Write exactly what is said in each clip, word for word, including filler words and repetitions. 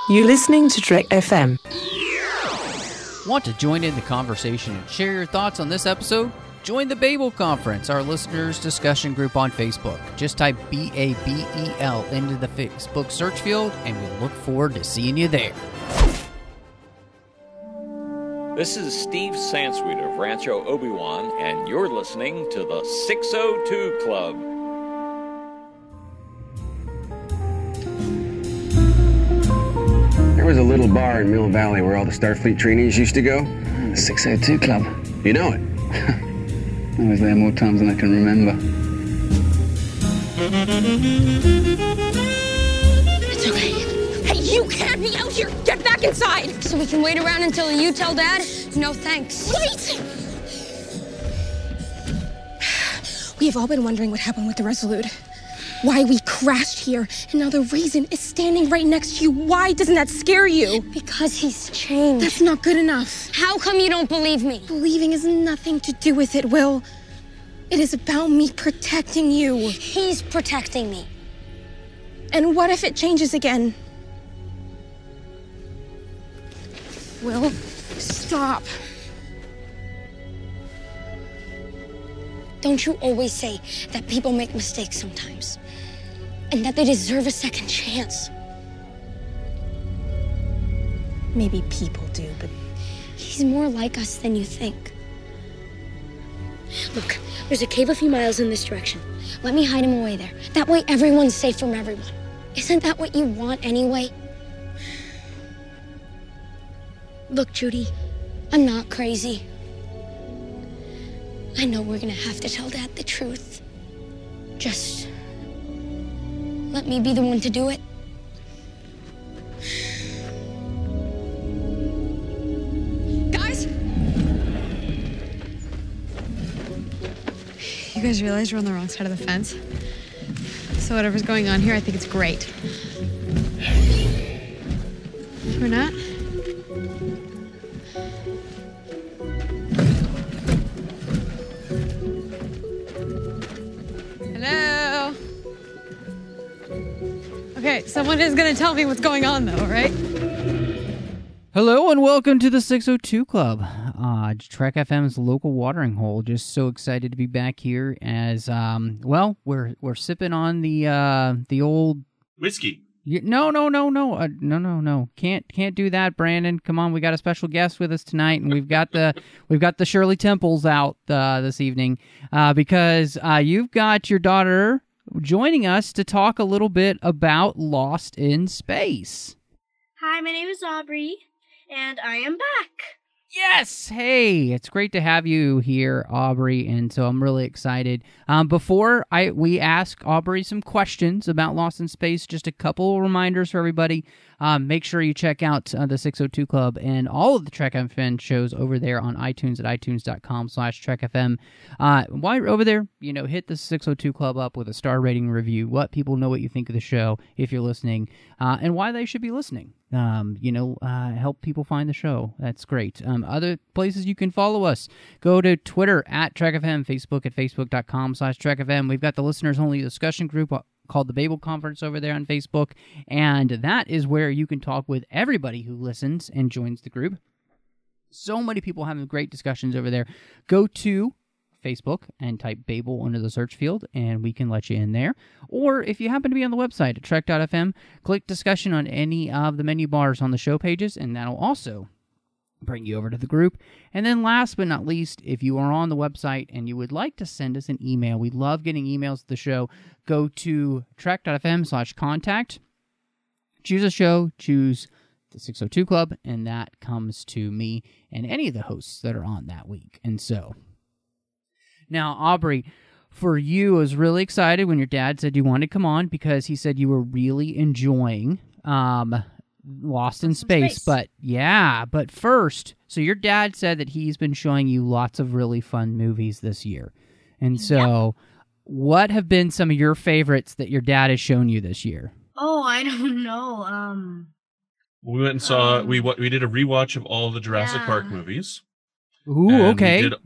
You're listening to Trek F M. Want to join in the conversation and share your thoughts on this episode? Join the Babel Conference, our listeners' discussion group on Facebook. Just type B A B E L into the Facebook search field, and we'll look forward to seeing you there. This is Steve Sansweet of Rancho Obi-Wan, and you're listening to the six oh two Club. There was a little bar in Mill Valley where all the Starfleet trainees used to go. The six oh two Club. You know it. I was there more times than I can remember. It's okay. Hey, you can't be out here! Get back inside! So we can wait around until you tell Dad? No thanks. Wait! We have all been wondering what happened with the Resolute. Why we crashed here, and now the Raisin is standing right next to you. Why doesn't that scare you? Because he's changed. That's not good enough. How come you don't believe me? Believing has nothing to do with it, Will. It is about me protecting you. He's protecting me. And what if it changes again? Will, stop. Don't you always say that people make mistakes sometimes? And that they deserve a second chance? Maybe people do, but... He's more like us than you think. Look, there's a cave a few miles in this direction. Let me hide him away there. That way everyone's safe from everyone. Isn't that what you want anyway? Look, Judy, I'm not crazy. I know we're gonna have to tell Dad the truth. Just let me be the one to do it. Guys! You guys realize you're on the wrong side of the fence? So whatever's going on here, I think it's great. We're not? Hello? Okay, someone is going to tell me what's going on, though, right? Hello and welcome to the six oh two Club, uh, Trek F M's local watering hole. Just so excited to be back here as, um, well, we're we're sipping on the uh, the old... Whiskey. You, no, no, no, no, uh, no, no, no. Can't can't do that, Brandon. Come on, we got a special guest with us tonight, and we've got the we've got the Shirley Temples out uh, this evening uh, because uh, you've got your daughter joining us to talk a little bit about Lost in Space. Hi, my name is Aubrey, and I am back. Yes! Hey, it's great to have you here, Aubrey, and so I'm really excited. Um, before I we ask Aubrey some questions about Lost in Space, just a couple reminders for everybody. Um, make sure you check out uh, the six oh two Club and all of the Trek F M shows over there on iTunes at itunes.com slash Trek FM. Uh, while you're over there, you know, hit the six oh two Club up with a star rating review. Let people know what you think of the show if you're listening, uh, and why they should be listening. Um, you know, uh, help people find the show. That's great. Um, other places you can follow us. Go to Twitter at Trek F M, Facebook at facebook.com slash Trek F M. We've got the listeners-only discussion group called the Babel Conference over there on Facebook, and that is where you can talk with everybody who listens and joins the group. So many people having great discussions over there. Go to Facebook and type Babel under the search field, and we can let you in there. Or if you happen to be on the website at Trek dot F M, click discussion on any of the menu bars on the show pages, and that'll also bring you over to the group. And then last but not least, if you are on the website and you would like to send us an email, we love getting emails to the show, go to Trek dot F M slash contact, choose a show, choose the six oh two Club, and that comes to me and any of the hosts that are on that week. And so, now, Aubrey, for you, I was really excited when your dad said you wanted to come on because he said you were really enjoying um, Lost in Space. Space. But, yeah, but first, so your dad said that he's been showing you lots of really fun movies this year. And so, yep. What have been some of your favorites that your dad has shown you this year? Oh, I don't know. Um, we went and saw, um, we we did a rewatch of all the Jurassic yeah. Park movies. Ooh, okay. We did,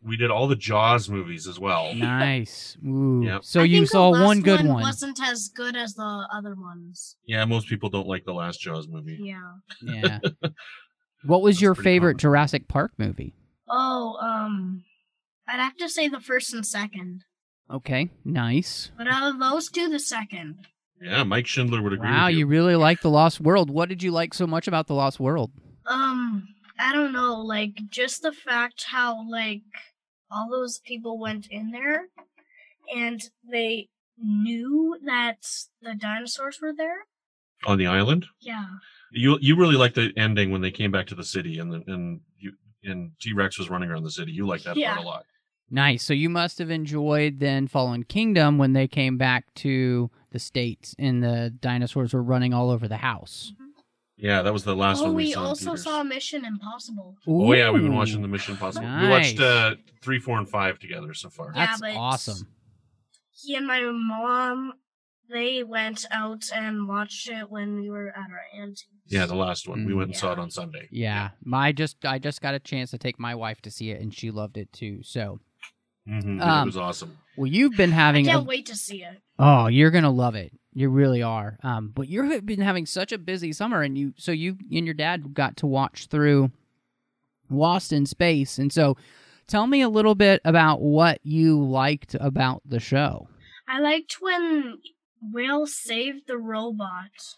We did all the Jaws movies as well. Nice. Ooh. Yep. So I you think the saw last one good one one. wasn't as good as the other ones. Yeah, most people don't like the last Jaws movie. Yeah. Yeah. What was That's your pretty favorite common. Jurassic Park movie? Oh, um, I'd have to say the first and second. Okay, nice. But out of those two, the second. Yeah, Mike Schindler would agree Wow, with you. you. really like The Lost World. What did you like so much about The Lost World? Um, I don't know, like, just the fact how, like, all those people went in there and they knew that the dinosaurs were there. On the island? Yeah. You you really liked the ending when they came back to the city and the, and you and T-Rex was running around the city. You liked that Yeah. part a lot. Nice. So you must have enjoyed then Fallen Kingdom when they came back to the States and the dinosaurs were running all over the house. Yeah, that was the last Oh, one we, we saw in also theaters. saw Mission Impossible. Oh yeah, we've been Ooh. watching the Mission Impossible. We Nice. watched uh, three, four, and five together so far. Yeah, That's but awesome. He and my mom, they went out and watched it when we were at our auntie's. Yeah, the last one. We Mm. went and saw it Yeah. on Sunday. Yeah, my just I just got a chance to take my wife to see it, and she loved it too. So, Mm-hmm. Um, it was awesome. well, you've been I having can't a, wait to see it. oh, you're gonna love it. You really are. Um, but you've been having such a busy summer, and you so you and your dad got to watch through Lost in Space, and so tell me a little bit about what you liked about the show. I liked when Will saved the robot.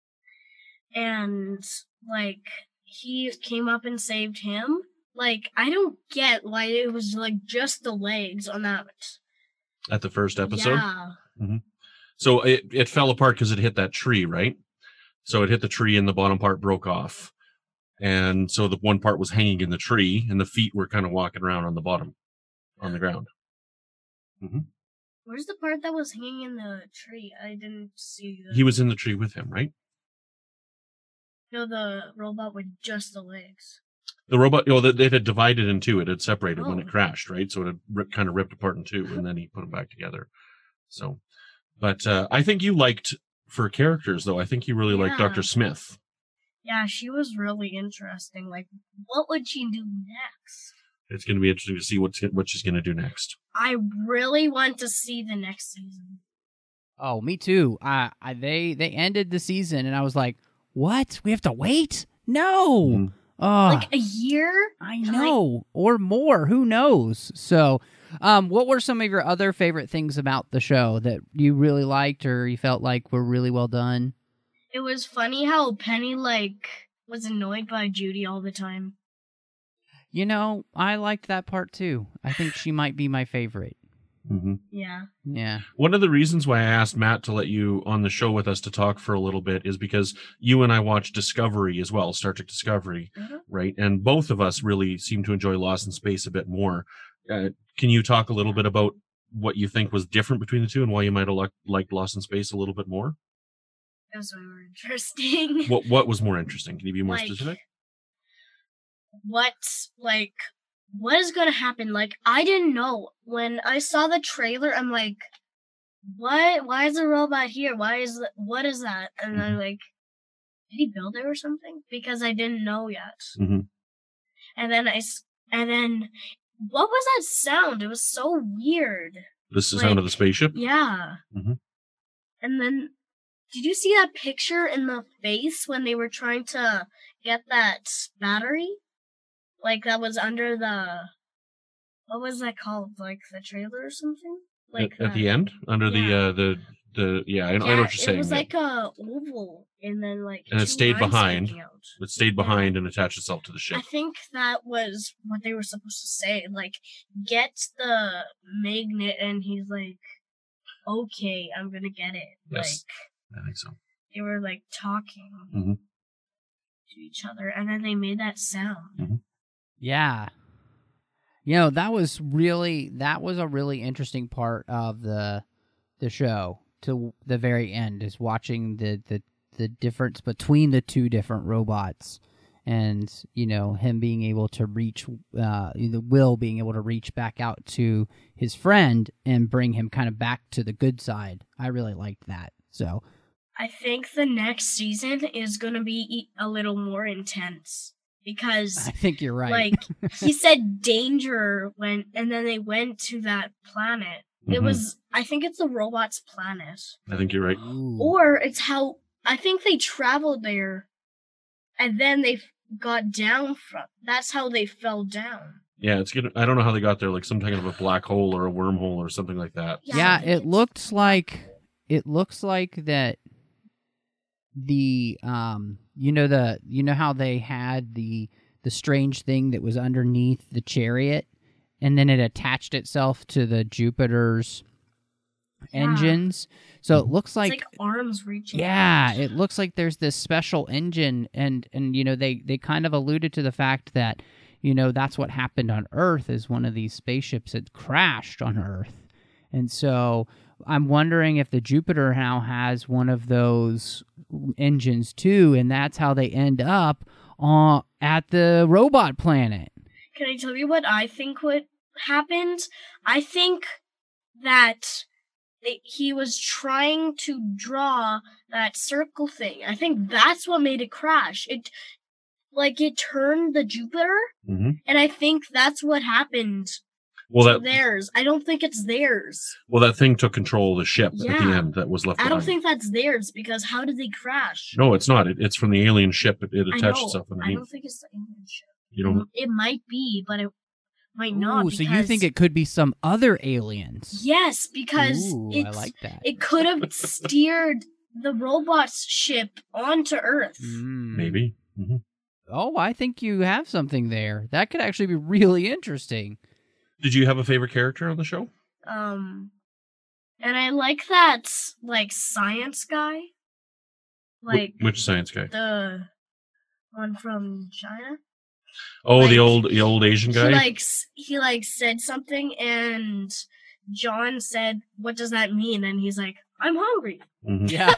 And, like, he came up and saved him. Like, I don't get why it was, like, just the legs on that. At the first episode? Yeah. So it, it fell apart because it hit that tree, right? So it hit the tree and the bottom part broke off. And so the one part was hanging in the tree and the feet were kind of walking around on the bottom, on the ground. Mm-hmm. Where's the part that was hanging in the tree? I didn't see that. He was in the tree with him, right? No, the robot with just the legs. The robot, oh, it had divided in two. It had separated when Oh. it crashed, right? So it had rip, kind of ripped apart in two, and then he put them back together. So, but uh, I think you liked, for characters, though, I think you really liked Yeah. Doctor Smith. Yeah, she was really interesting. Like, what would she do next? It's going to be interesting to see what's, what she's going to do next. I really want to see the next season. Oh, me too. I, I they they ended the season, and I was like, "What? We have to wait? No." Mhm. Oh, Like a year? I know, or more. Who knows? So, um, what were some of your other favorite things about the show that you really liked, or you felt like were really well done? It was funny how Penny, like, was annoyed by Judy all the time. You know, I liked that part too. I think she might be my favorite. Mm-hmm. Yeah. Yeah. One of the reasons why I asked Matt to let you on the show with us to talk for a little bit is because you and I watched Discovery as well, Star Trek Discovery, Mhm. right? And both of us really seem to enjoy Lost in Space a bit more. Uh, can you talk a little bit about what you think was different between the two and why you might have li- liked Lost in Space a little bit more? It was more interesting. What What was more interesting? Can you be more Like, specific? What, like, what is gonna happen? Like, I didn't know. When I saw the trailer, I'm like, what? Why is the robot here? Why is the, what is that? And I'm like, did he build it or something? Because I didn't know yet. Mm-hmm. And then I, s- and then, what was that sound? It was so weird. This is the sound of the spaceship? Yeah. Mhm. And then, did you see that picture in the face when they were trying to get that battery? Like, that was under the, what was that called? Like, the trailer or something? Like at, at the end? Under the, Yeah. uh, the, the, yeah, I know, I know what you're saying. It was yeah. like a oval, and then, like, And it two stayed lines behind. sticking out. It stayed behind and attached itself to the ship. I think that was what they were supposed to say. Like, get the magnet, and he's like, okay, I'm gonna get it. Yes. Like, I think so. they were, like, talking Mhm. to each other, and then they made that sound. Yeah. You know, that was really that was a really interesting part of the the show to the very end, is watching the the, the difference between the two different robots, and, you know, him being able to reach uh the Will being able to reach back out to his friend and bring him kind of back to the good side. I really liked that. So, I think the next season is gonna be e- a little more intense. because I think you're right. like he said danger when, and then they went to that planet. It Mhm. was, I think it's the robot's planet, I think you're right. Ooh. or it's how I think they traveled there, and then they got down from. That's how they fell down. Yeah, it's good. I don't know how they got there, like some kind of a black hole or a wormhole or something like that. Yeah, Yeah, I think it it's- looks like it looks like that the um you know the you know how they had the the strange thing that was underneath the chariot and then it attached itself to the Jupiter's Yeah. engines. So it looks It's like, like arms reaching. yeah, out. it looks like there's this special engine, and and you know they they kind of alluded to the fact that you know that's what happened on Earth is one of these spaceships had crashed on Earth, and so I'm wondering if the Jupiter now has one of those engines too, and that's how they end up on at the robot planet. Can I tell you what I think what happened? I think that they, he was trying to draw that circle thing. I think that's what made it crash. It, like, it turned the Jupiter, hmm and I think that's what happened Well, to that theirs. I don't think it's theirs. well that thing took control of the ship at the Yeah. end that was left I behind. don't think that's theirs, because how did they crash? No, it's not. It, it's from the alien ship. It, it I attached know. itself I underneath. don't think it's the alien ship. You don't. It might be, but it might not. Ooh, so you because- think it could be some other aliens? Yes, because Ooh, I it's, like that. it could have steered the robot's ship onto Earth. Mm. Maybe. hmm Oh, I think you have something there. That could actually be really interesting. Did you have a favorite character on the show? Um, and I like that, like, science guy. Like, Wh- which science guy? the one from China. Oh, like, the old the old Asian guy. He, like, s- he, like, said something, and John said, "What does that mean?" And he's like, "I'm hungry." Mhm. Yeah.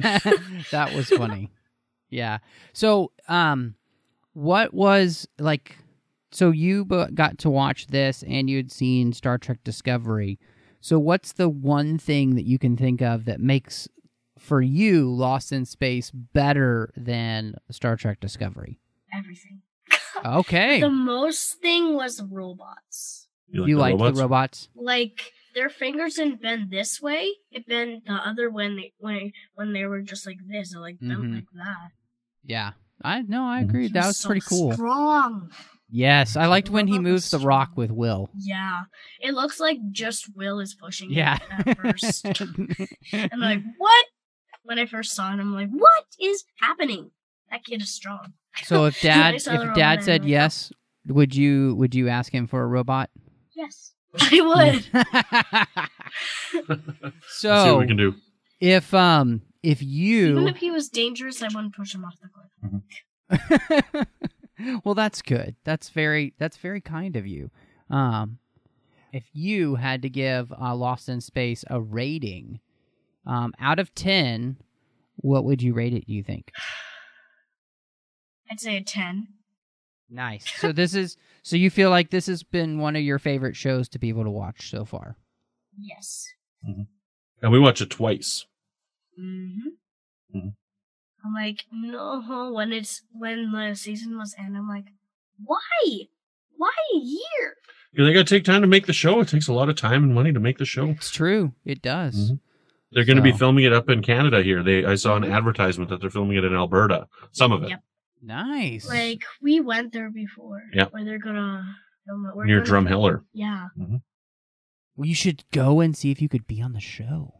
That was funny. Yeah. So, um, what was, like, so you b- got to watch this and you'd seen Star Trek Discovery. So what's the one thing that you can think of that makes, for you, Lost in Space better than Star Trek Discovery? Everything. Okay. The most thing was the robots. You like you the like robots? the robots? Like, their fingers didn't bend this way; it bent the other when they when when they were just like this, or like bent Mhm. like that. Yeah. I no, I Mhm. agree. He That was so pretty cool. Strong. Yes, I liked when he Robot moves the was rock strong. with Will. Yeah, it looks like just Will is pushing Yeah. it at first. And like, what? When I first saw it, I'm like, what is happening? That kid is strong. So if When dad I if saw the robot, dad I'm said like, oh, yes, would you would you ask him for a robot? yes, I would. Let's see what So we can do. if um if Even you if he was dangerous, I wouldn't push him off the cliff. well, that's good. That's very that's very kind of you. Um, if you had to give uh, Lost in Space a rating, um, out of ten, what would you rate it? Do you think? I'd say a ten. Nice. So this is so you feel like this has been one of your favorite shows to be able to watch so far. Yes. And we watched it twice. Mm-hmm. Mhm. I'm like, no, when it's when the season was end, I'm like, why? Why a year? You they got to take time to make the show. It takes a lot of time and money to make the show. It's true. It does. Mhm. They're going to be So- filming it up in Canada here. They I saw an advertisement that they're filming it in Alberta. Some of it. Yep. Nice. Like, we went there before. Yep. Where they're gonna film it. We're Near gonna- Drumheller. Yeah. Well, you should go and see if you could be on the show.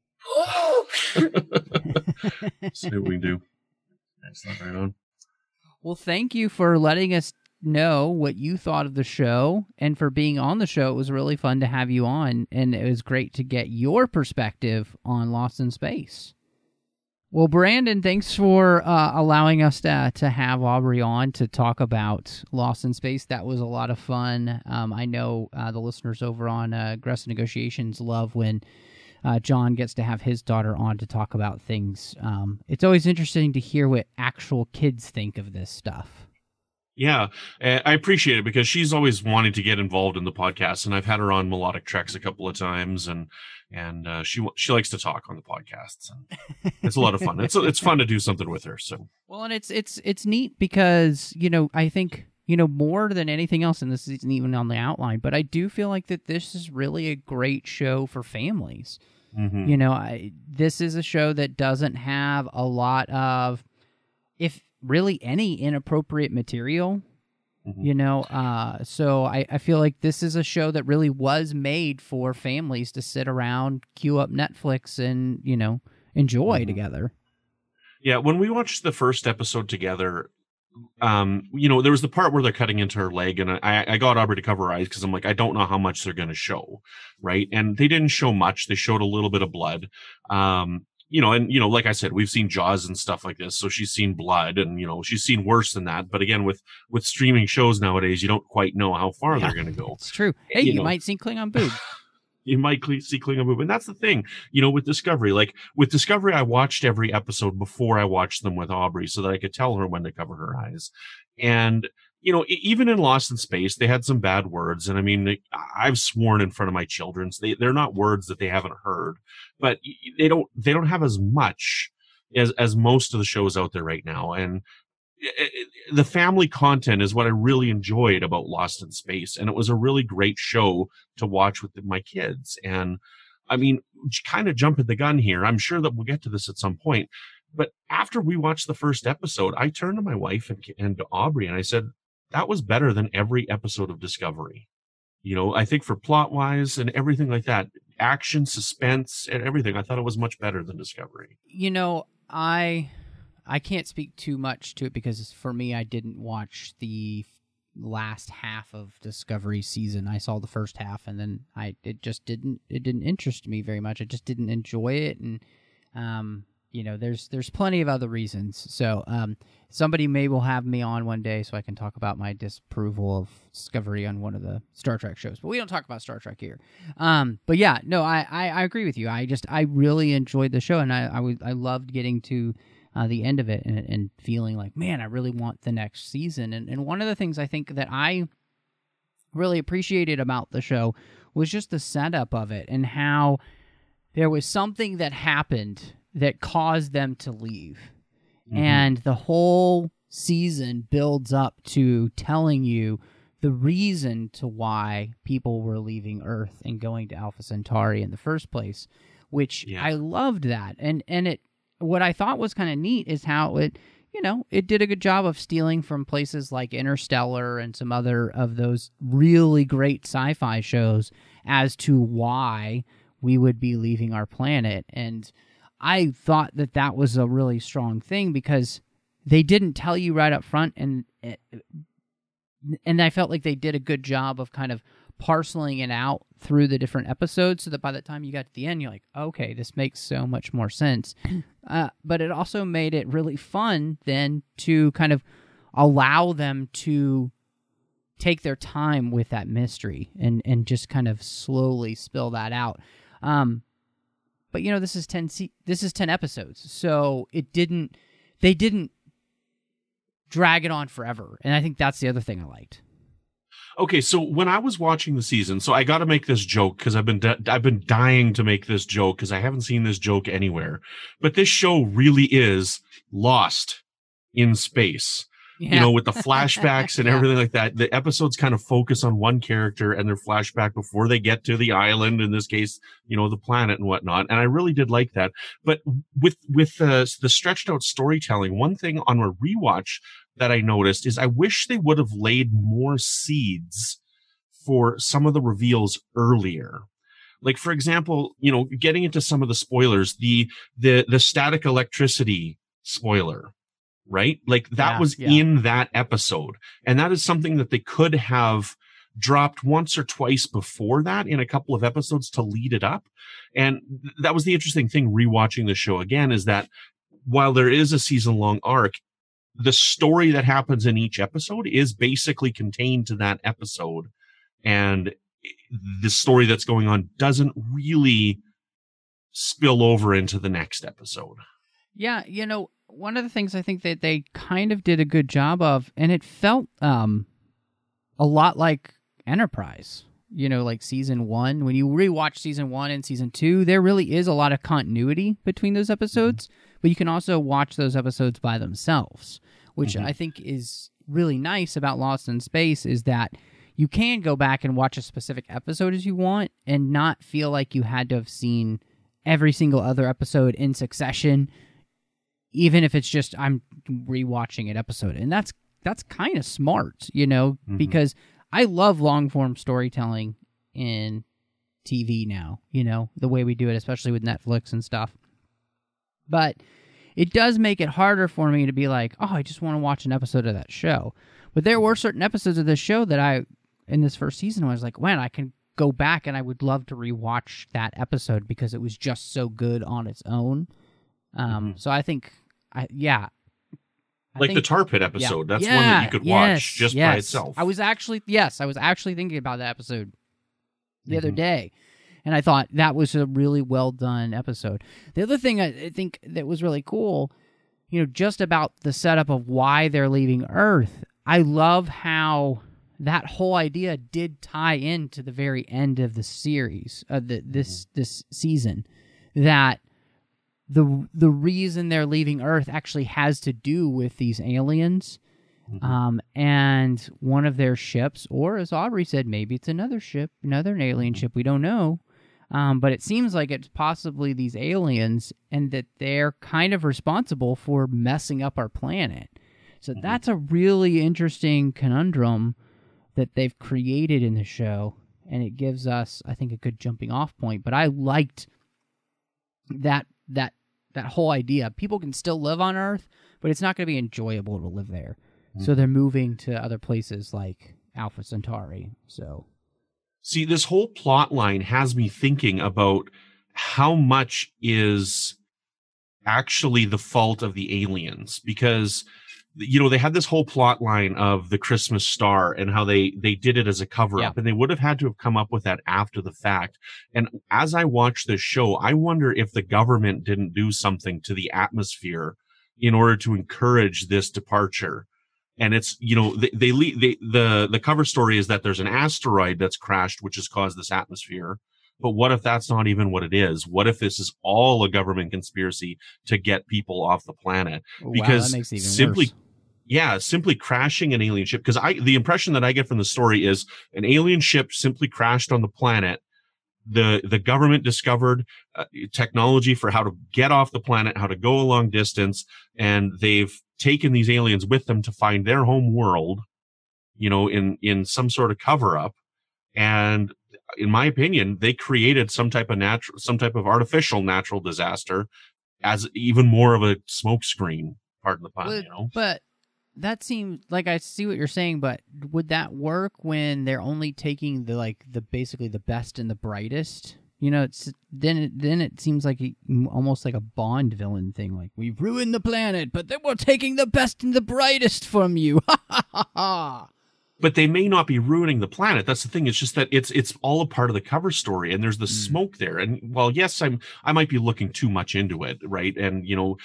See what we can do. Excellent. Right on. Well, thank you for letting us know what you thought of the show and for being on the show. It was really fun to have you on, and it was great to get your perspective on Lost in Space. Well, Brandon, thanks for uh, allowing us to, to have Aubrey on to talk about Lost in Space. That was a lot of fun. Um, I know uh, the listeners over on uh, Aggressive Negotiations love when uh, John gets to have his daughter on to talk about things. Um, it's always interesting to hear what actual kids think of this stuff. Yeah, uh, I appreciate it because she's always wanting to get involved in the podcast, and I've had her on Melodic Treks a couple of times, and and uh, she she likes to talk on the podcasts. And it's a lot of fun. It's it's fun to do something with her. So well, and it's it's it's neat because you know I think you know more than anything else, and this isn't even on the outline, but I do feel like that this is really a great show for families. Mm-hmm. You know, I, this is a show that doesn't have a lot of, if really any inappropriate material, mm-hmm. you know, uh, so I, I feel like this is a show that really was made for families to sit around, queue up Netflix and, you know, enjoy mm-hmm. together. Yeah, when we watched the first episode together, um, you know, there was the part where they're cutting into her leg, and I, I got Aubrey to cover her eyes because I'm like, I don't know how much they're going to show, right? And they didn't show much. They showed a little bit of blood. Um, You know, and, you know, like I said, we've seen Jaws and stuff like this. So she's seen blood and, you know, she's seen worse than that. But again, with, with streaming shows nowadays, you don't quite know how far yeah, they're going to go. It's true. Hey, you, you know, might see Klingon boob. You might see Klingon boob. And that's the thing, you know, with Discovery. Like with Discovery, I watched every episode before I watched them with Aubrey so that I could tell her when to cover her eyes. And, you know, even in Lost in Space, they had some bad words. And I mean, I've sworn in front of my children, so they, they're not words that they haven't heard, but they don't, they don't have as much as, as most of the shows out there right now. And it, it, the family content is what I really enjoyed about Lost in Space. And it was a really great show to watch with my kids. And I mean, kind of jumping the gun here, I'm sure that we'll get to this at some point. But after we watched the first episode, I turned to my wife and, and to Aubrey and I said, that was better than every episode of Discovery. You know, I think for plot wise and everything like that, action, suspense, and everything, I thought it was much better than Discovery. You know, I I can't speak too much to it because for me, I didn't watch the last half of Discovery season. I saw the first half, and then I it just didn't it didn't interest me very much. I just didn't enjoy it, and um. You know, there's there's plenty of other reasons. So um, somebody may will have me on one day so I can talk about my disapproval of Discovery on one of the Star Trek shows. But we don't talk about Star Trek here. Um, but yeah, no, I, I, I agree with you. I just I really enjoyed the show, and I I, w- I loved getting to uh, the end of it and, and feeling like, man, I really want the next season. And and one of the things I think that I really appreciated about the show was just the setup of it and how there was something that happened that caused them to leave. Mm-hmm. And the whole season builds up to telling you the reason to why people were leaving Earth and going to Alpha Centauri in the first place, which yeah. I loved that. And and it what I thought was kind of neat is how it, you know, it did a good job of stealing from places like Interstellar and some other of those really great sci-fi shows as to why we would be leaving our planet. And I thought that that was a really strong thing because they didn't tell you right up front, and and I felt like they did a good job of kind of parceling it out through the different episodes so that by the time you got to the end, you're like, okay, this makes so much more sense. Uh, but it also made it really fun then to kind of allow them to take their time with that mystery and, and just kind of slowly spill that out. Um, But you know, this is ten. Se- this is ten episodes, so it didn't. They didn't drag it on forever, and I think that's the other thing I liked. Okay, so when I was watching the season, so I got to make this joke because I've been di- I've been dying to make this joke because I haven't seen this joke anywhere. But this show really is Lost in space. Yeah. You know, with the flashbacks and yeah. everything like that. The episodes kind of focus on one character and their flashback before they get to the island, in this case, you know, the planet and whatnot. And I really did like that. But with, with uh, the stretched out storytelling, one thing on a rewatch that I noticed is I wish they would have laid more seeds for some of the reveals earlier. Like, for example, you know, getting into some of the spoilers, the, the, the static electricity spoiler. Right? Like that yeah, was yeah. in that episode. And that is something that they could have dropped once or twice before that in a couple of episodes to lead it up. And th- that was the interesting thing rewatching the show again, is that while there is a season long arc, the story that happens in each episode is basically contained to that episode. And the story that's going on doesn't really spill over into the next episode. Yeah, you know, one of the things I think that they kind of did a good job of, and it felt um, a lot like Enterprise, you know, like season one. When you rewatch season one and season two, there really is a lot of continuity between those episodes, mm-hmm. but you can also watch those episodes by themselves, which mm-hmm. I think is really nice about Lost in Space, is that you can go back and watch a specific episode as you want and not feel like you had to have seen every single other episode in succession, even if it's just I'm rewatching an episode. And that's that's kind of smart, you know, mm-hmm. because I love long-form storytelling in T V now, you know, the way we do it, especially with Netflix and stuff. But it does make it harder for me to be like, oh, I just want to watch an episode of that show. But there were certain episodes of this show that I, in this first season, I was like, man, I can go back and I would love to rewatch that episode because it was just so good on its own. Um, mm-hmm. So I think, I yeah. I like think, the Tar Pit episode. Yeah, That's yeah, one that you could yes, watch just yes. by itself. I was actually, yes, I was actually thinking about that episode the mm-hmm. other day. And I thought that was a really well done episode. The other thing I think that was really cool, you know, just about the setup of why they're leaving Earth, I love how that whole idea did tie into the very end of the series, uh, the, this mm-hmm. this season, that the the reason they're leaving Earth actually has to do with these aliens, mm-hmm. um, and one of their ships, or as Aubrey said, maybe it's another ship, another alien mm-hmm. ship, we don't know, um, but it seems like it's possibly these aliens, and that they're kind of responsible for messing up our planet. So mm-hmm. that's a really interesting conundrum that they've created in the show, and it gives us, I think, a good jumping off point. But I liked that that that whole idea. People can still live on Earth, but it's not going to be enjoyable to live there. Mm-hmm. So they're moving to other places like Alpha Centauri. So, see, this whole plot line has me thinking about how much is actually the fault of the aliens, because you know, they had this whole plot line of the Christmas star and how they, they did it as a cover up, yeah. and they would have had to have come up with that after the fact. And as I watch this show, I wonder if the government didn't do something to the atmosphere in order to encourage this departure. And it's, you know, they, they, they the, the cover story is that there's an asteroid that's crashed, which has caused this atmosphere. But what if that's not even what it is? What if this is all a government conspiracy to get people off the planet? Because wow, that makes it even simply, worse. yeah, simply crashing an alien ship. Because I, the impression that I get from the story is an alien ship simply crashed on the planet. The the government discovered uh, technology for how to get off the planet, how to go a long distance, and they've taken these aliens with them to find their home world, you know, in in some sort of cover up. And in my opinion, they created some type of natural, some type of artificial natural disaster as even more of a smokescreen. Pardon the pun, but, you know. But that seems like, I see what you're saying, but would that work when they're only taking the like the basically the best and the brightest? You know, it's then it, then it seems like a, almost like a Bond villain thing. Like, we've ruined the planet, but then we're taking the best and the brightest from you. Ha ha ha ha. But they may not be ruining the planet. That's the thing. It's just that it's it's all a part of the cover story, and there's the mm. smoke there. And while yes, I'm I might be looking too much into it, right? And you know,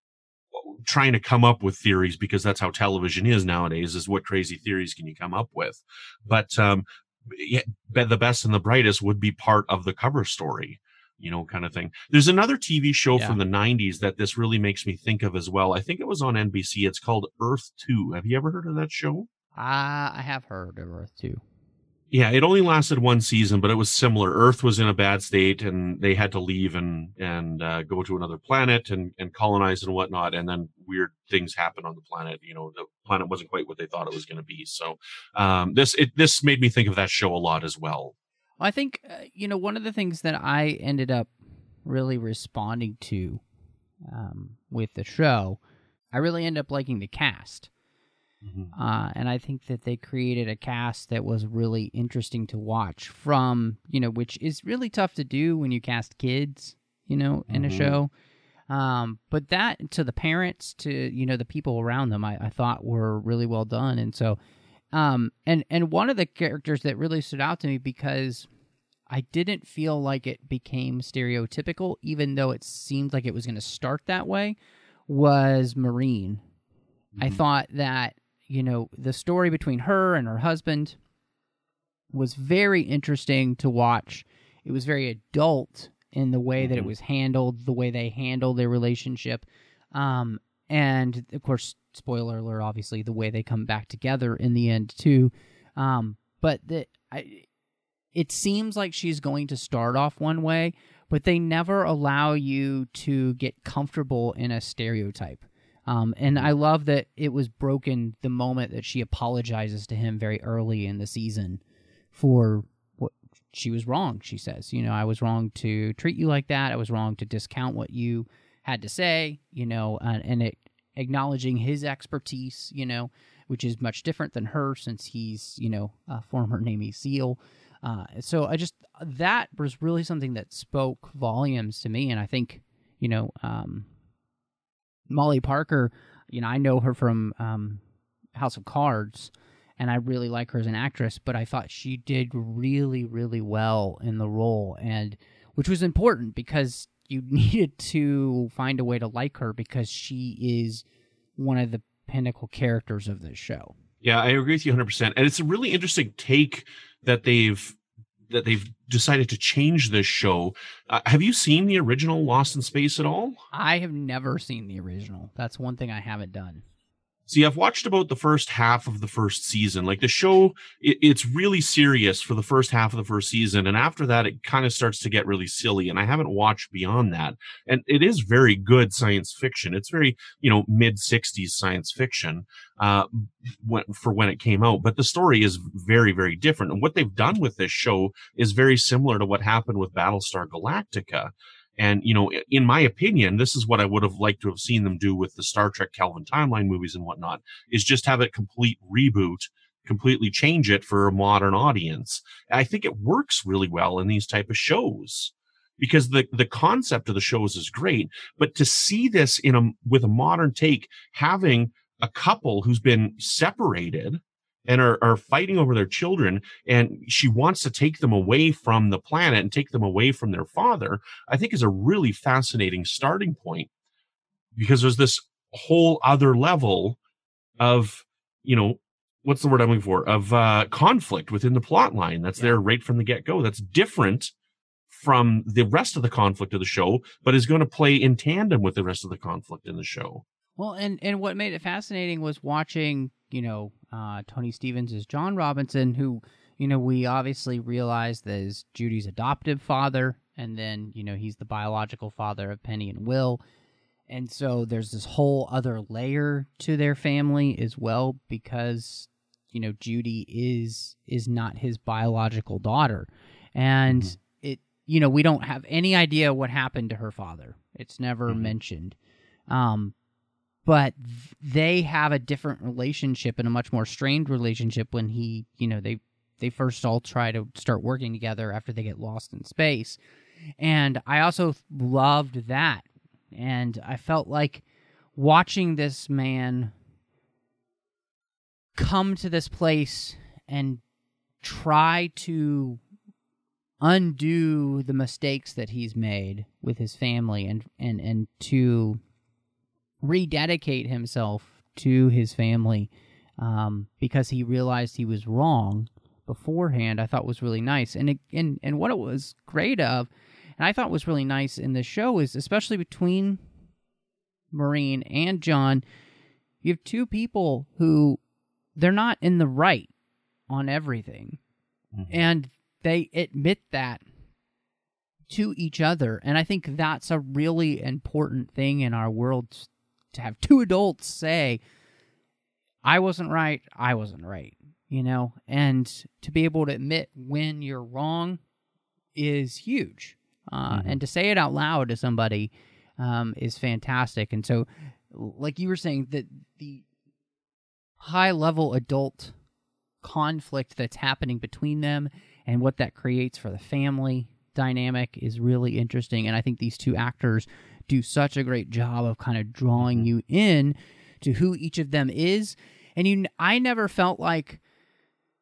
trying to come up with theories, because that's how television is nowadays. Is what crazy theories can you come up with? But um, yeah, the best and the brightest would be part of the cover story, you know, kind of thing. There's another T V show yeah. from the nineties that this really makes me think of as well. I think it was on N B C. It's called Earth two. Have you ever heard of that show? Uh, I have heard of Earth two. Yeah, it only lasted one season, but it was similar. Earth was in a bad state, and they had to leave and and uh, go to another planet and, and colonize and whatnot. And then weird things happened on the planet. You know, the planet wasn't quite what they thought it was going to be. So um, this it this made me think of that show a lot as well. I think uh, you know, one of the things that I ended up really responding to um, with the show, I really ended up liking the cast. Mm-hmm. Uh, and I think that they created a cast that was really interesting to watch from, you know, which is really tough to do when you cast kids, you know, in mm-hmm. a show. Um, but that to the parents, to, you know, the people around them, I, I thought were really well done. And so, um, and, and one of the characters that really stood out to me, because I didn't feel like it became stereotypical, even though it seemed like it was going to start that way, was Maureen. Mm-hmm. I thought that, you know, the story between her and her husband was very interesting to watch. It was very adult in the way mm-hmm. that it was handled, the way they handled their relationship. Um, and, of course, spoiler alert, obviously, the way they come back together in the end, too. Um, but the, I, it seems like she's going to start off one way, but they never allow you to get comfortable in a stereotype. Um, and I love that it was broken the moment that she apologizes to him very early in the season for what she was wrong, she says. You know, I was wrong to treat you like that. I was wrong to discount what you had to say, you know, uh, and it acknowledging his expertise, you know, which is much different than her since he's, you know, a former Navy SEAL. Uh, so I just, that was really something that spoke volumes to me. And I think, you know, um, Molly Parker, you know, I know her from um, House of Cards, and I really like her as an actress, but I thought she did really, really well in the role, and which was important because you needed to find a way to like her because she is one of the pinnacle characters of this show. Yeah, I agree with you one hundred percent. And it's a really interesting take that they've that they've decided to change this show. Uh, have you seen the original Lost in Space at all? I have never seen the original. That's one thing I haven't done. See, I've watched about the first half of the first season. Like the show, it, it's really serious for the first half of the first season. And after that, it kind of starts to get really silly. And I haven't watched beyond that. And it is very good science fiction. It's very, you know, mid sixties science fiction uh, when, for when it came out. But the story is very, very different. And what they've done with this show is very similar to what happened with Battlestar Galactica. And, you know, in my opinion, this is what I would have liked to have seen them do with the Star Trek Kelvin timeline movies and whatnot, is just have a complete reboot, completely change it for a modern audience. And I think it works really well in these type of shows because the, the concept of the shows is great. But to see this in a, with a modern take, having a couple who's been separated and are, are fighting over their children, and she wants to take them away from the planet and take them away from their father, I think is a really fascinating starting point because there's this whole other level of, you know, what's the word I'm looking for? Of uh, conflict within the plot line that's yeah. there right from the get-go. That's different from the rest of the conflict of the show, but is going to play in tandem with the rest of the conflict in the show. Well, and, and what made it fascinating was watching, you know, uh, Tony Stevens as John Robinson, who, you know, we obviously realized that is Judy's adoptive father, and then, you know, he's the biological father of Penny and Will. And so there's this whole other layer to their family as well because, you know, Judy is is not his biological daughter. And mm-hmm. it, you know, we don't have any idea what happened to her father. It's never mm-hmm. mentioned. Um But they have a different relationship and a much more strained relationship when he, you know, they they first all try to start working together after they get lost in space. And I also loved that. And I felt like watching this man come to this place and try to undo the mistakes that he's made with his family and, and, and to rededicate himself to his family um, because he realized he was wrong beforehand, I thought was really nice. And, it, and and what it was great of, and I thought was really nice in the show is, especially between Maureen and John, you have two people who, they're not in the right on everything. Mm-hmm. And they admit that to each other. And I think that's a really important thing in our world, to have two adults say, I wasn't right, I wasn't right, you know, and to be able to admit when you're wrong is huge. Uh, mm-hmm. And to say it out loud to somebody um, is fantastic. And so, like you were saying, that the high-level adult conflict that's happening between them and what that creates for the family dynamic is really interesting. And I think these two actors do such a great job of kind of drawing you in to who each of them is. And you, I never felt like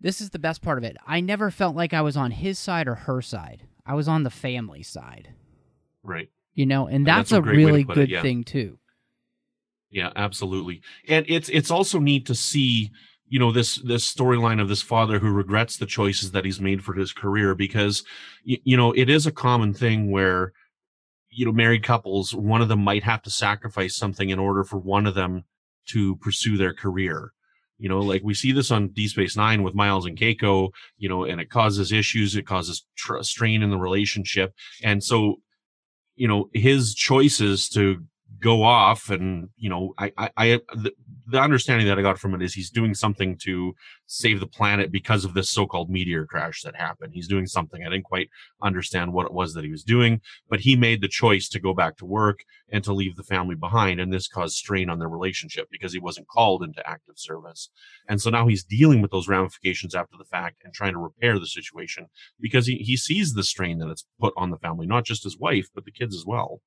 this is the best part of it. I never felt like I was on his side or her side. I was on the family side. Right. You know, and And that's, that's a a great way to really put it, good yeah. thing too. Yeah, absolutely. And it's it's also neat to see, you know, this this storyline of this father who regrets the choices that he's made for his career, because you, you know, it is a common thing where, you know, married couples, one of them might have to sacrifice something in order for one of them to pursue their career. You know, like we see this on D Space Nine with Miles and Keiko, you know, and it causes issues, it causes tr- strain in the relationship. And so, you know, his choices to go off and, you know, I, I, I the, the understanding that I got from it is he's doing something to save the planet because of this so-called meteor crash that happened. He's doing something. I didn't quite understand what it was that he was doing, but he made the choice to go back to work and to leave the family behind. And this caused strain on their relationship because he wasn't called into active service. And so now he's dealing with those ramifications after the fact and trying to repair the situation because he, he sees the strain that it's put on the family, not just his wife, but the kids as well.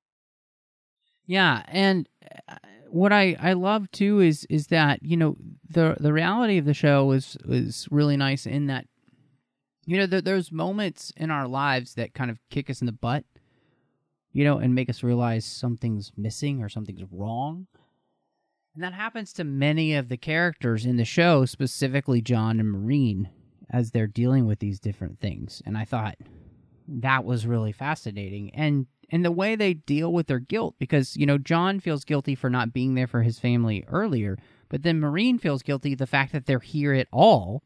Yeah, and uh, what I, I love too is is that, you know, the the reality of the show is is really nice in that, you know, there, there's moments in our lives that kind of kick us in the butt, you know, and make us realize something's missing or something's wrong. And that happens to many of the characters in the show, specifically John and Maureen, as they're dealing with these different things. And I thought that was really fascinating. And and the way they deal with their guilt, because, you know, John feels guilty for not being there for his family earlier, but then Maureen feels guilty the fact that they're here at all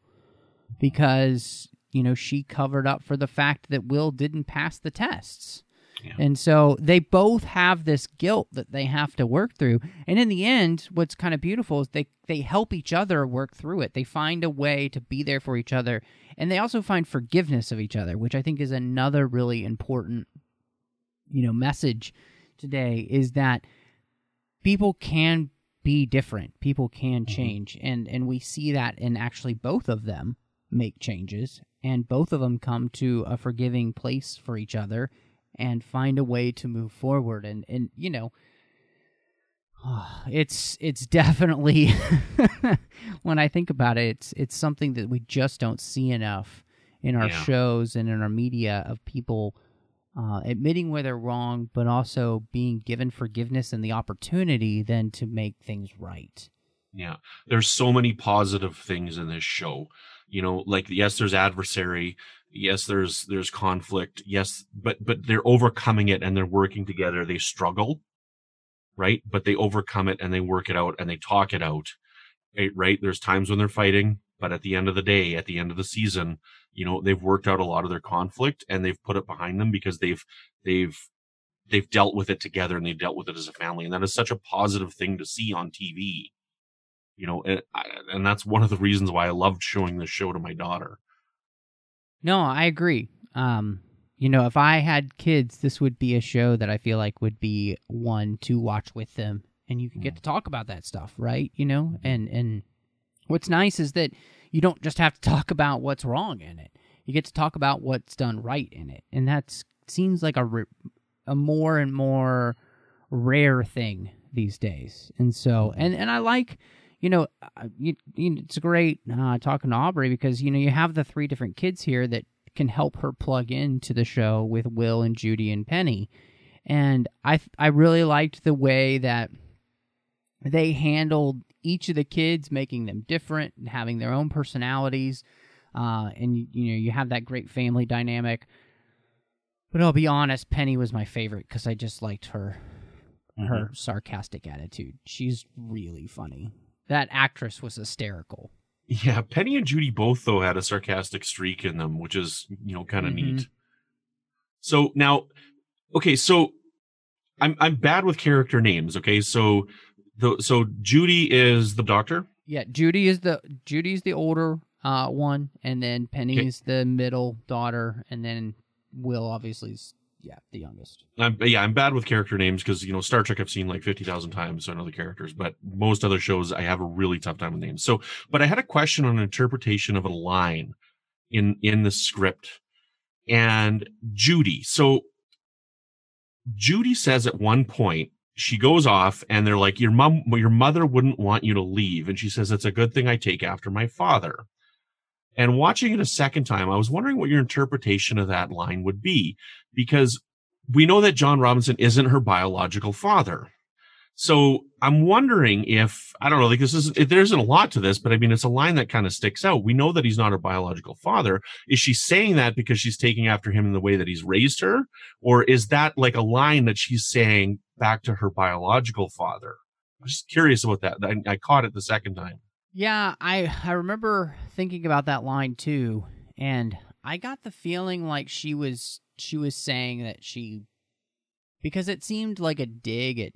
because, you know, she covered up for the fact that Will didn't pass the tests. Yeah. And so they both have this guilt that they have to work through. And in the end, what's kind of beautiful is they, they help each other work through it. They find a way to be there for each other. And they also find forgiveness of each other, which I think is another really important, you know, message today, is that people can be different. People can change. Mm-hmm. And, and we see that in actually both of them make changes. And both of them come to a forgiving place for each other and find a way to move forward. And, and you know, it's it's definitely, when I think about it, it's it's something that we just don't see enough in our yeah. shows and in our media, of people uh, admitting where they're wrong, but also being given forgiveness and the opportunity then to make things right. Yeah, there's so many positive things in this show. You know, like, yes, there's adversary. Yes, there's there's conflict. Yes, but but they're overcoming it and they're working together. They struggle, right? But they overcome it and they work it out and they talk it out, right? There's times when they're fighting, but at the end of the day, at the end of the season, you know, they've worked out a lot of their conflict and they've put it behind them because they've they've they've dealt with it together and they've dealt with it as a family. And that is such a positive thing to see on T V. You know, and, and that's one of the reasons why I loved showing this show to my daughter. No, I agree. Um, you know, if I had kids, this would be a show that I feel like would be one to watch with them, and you can get to talk about that stuff, right? You know, and and what's nice is that you don't just have to talk about what's wrong in it. You get to talk about what's done right in it, and that seems like a a more and more rare thing these days. And so, and and I like. You know, you, you, it's great uh, talking to Aubrey because, you know, you have the three different kids here that can help her plug into the show with Will and Judy and Penny. And I I really liked the way that they handled each of the kids, making them different and having their own personalities. Uh, and, you know, you have that great family dynamic. But I'll be honest, Penny was my favorite because I just liked her, mm-hmm. her sarcastic attitude. She's really funny. That actress was hysterical. Yeah, Penny and Judy both, though, had a sarcastic streak in them, which is, you know, kind of mm-hmm. neat. So now, okay, so I'm I'm bad with character names. Okay, so the so Judy is the doctor. Yeah, Judy is the Judy's the older uh, one, and then Penny okay. is the middle daughter, and then Will obviously is. Yeah, the youngest. I'm, yeah, I'm bad with character names because, you know, Star Trek I've seen like fifty thousand times, so I know the characters, but most other shows I have a really tough time with names. So, but I had a question on an interpretation of a line in, in the script. And Judy, so Judy says at one point, she goes off and they're like, your mom, your mother wouldn't want you to leave. And she says, it's a good thing I take after my father. And watching it a second time, I was wondering what your interpretation of that line would be, because we know that John Robinson isn't her biological father. So I'm wondering if, I don't know, like this is, there isn't a lot to this, but I mean, it's a line that kind of sticks out. We know that he's not her biological father. Is she saying that because she's taking after him in the way that he's raised her? Or is that like a line that she's saying back to her biological father? I'm just curious about that. I, I caught it the second time. Yeah, I, I remember thinking about that line too. And I got the feeling like she was, she was saying that she, because it seemed like a dig at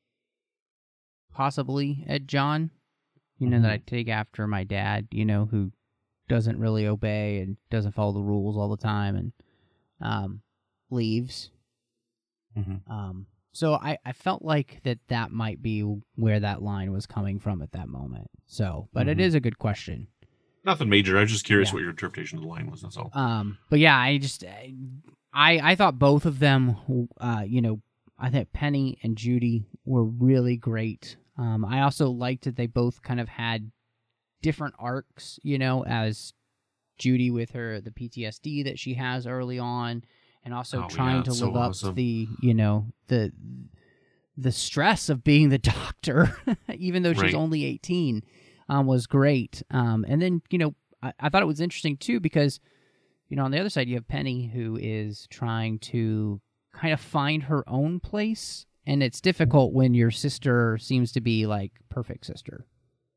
possibly at John, you know, mm-hmm. that I take after my dad, you know, who doesn't really obey and doesn't follow the rules all the time and um, leaves. Mm-hmm. Um, so I, I felt like that that might be where that line was coming from at that moment. So, but mm-hmm. it is a good question. Nothing major. I was just curious yeah. what your interpretation of the line was. That's all. Um, but yeah, I just, I, I thought both of them, uh, you know, I think Penny and Judy were really great. Um, I also liked that they both kind of had different arcs, you know, as Judy with her, the P T S D that she has early on, and also oh, trying yeah, to so live awesome. up to the, you know, the the stress of being the doctor, even though she's right. only eighteen, um, was great. Um, and then, you know, I, I thought it was interesting, too, because, you know, on the other side, you have Penny, who is trying to kind of find her own place. And it's difficult when your sister seems to be like perfect sister.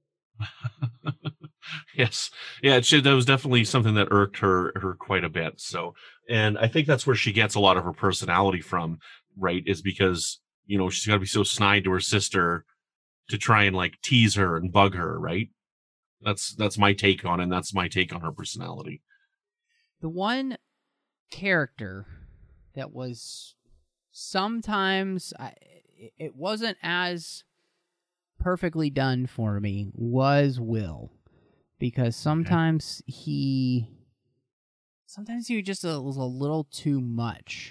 Yes. Yeah, it should, that was definitely something that irked her her quite a bit. So, and I think that's where she gets a lot of her personality from, right? Is because, you know, she's got to be so snide to her sister to try and like tease her and bug her, right? That's that's my take on it, and that's my take on her personality. The one character that was sometimes I, it wasn't as perfectly done for me was Will, because sometimes okay. he sometimes he just a, was a little too much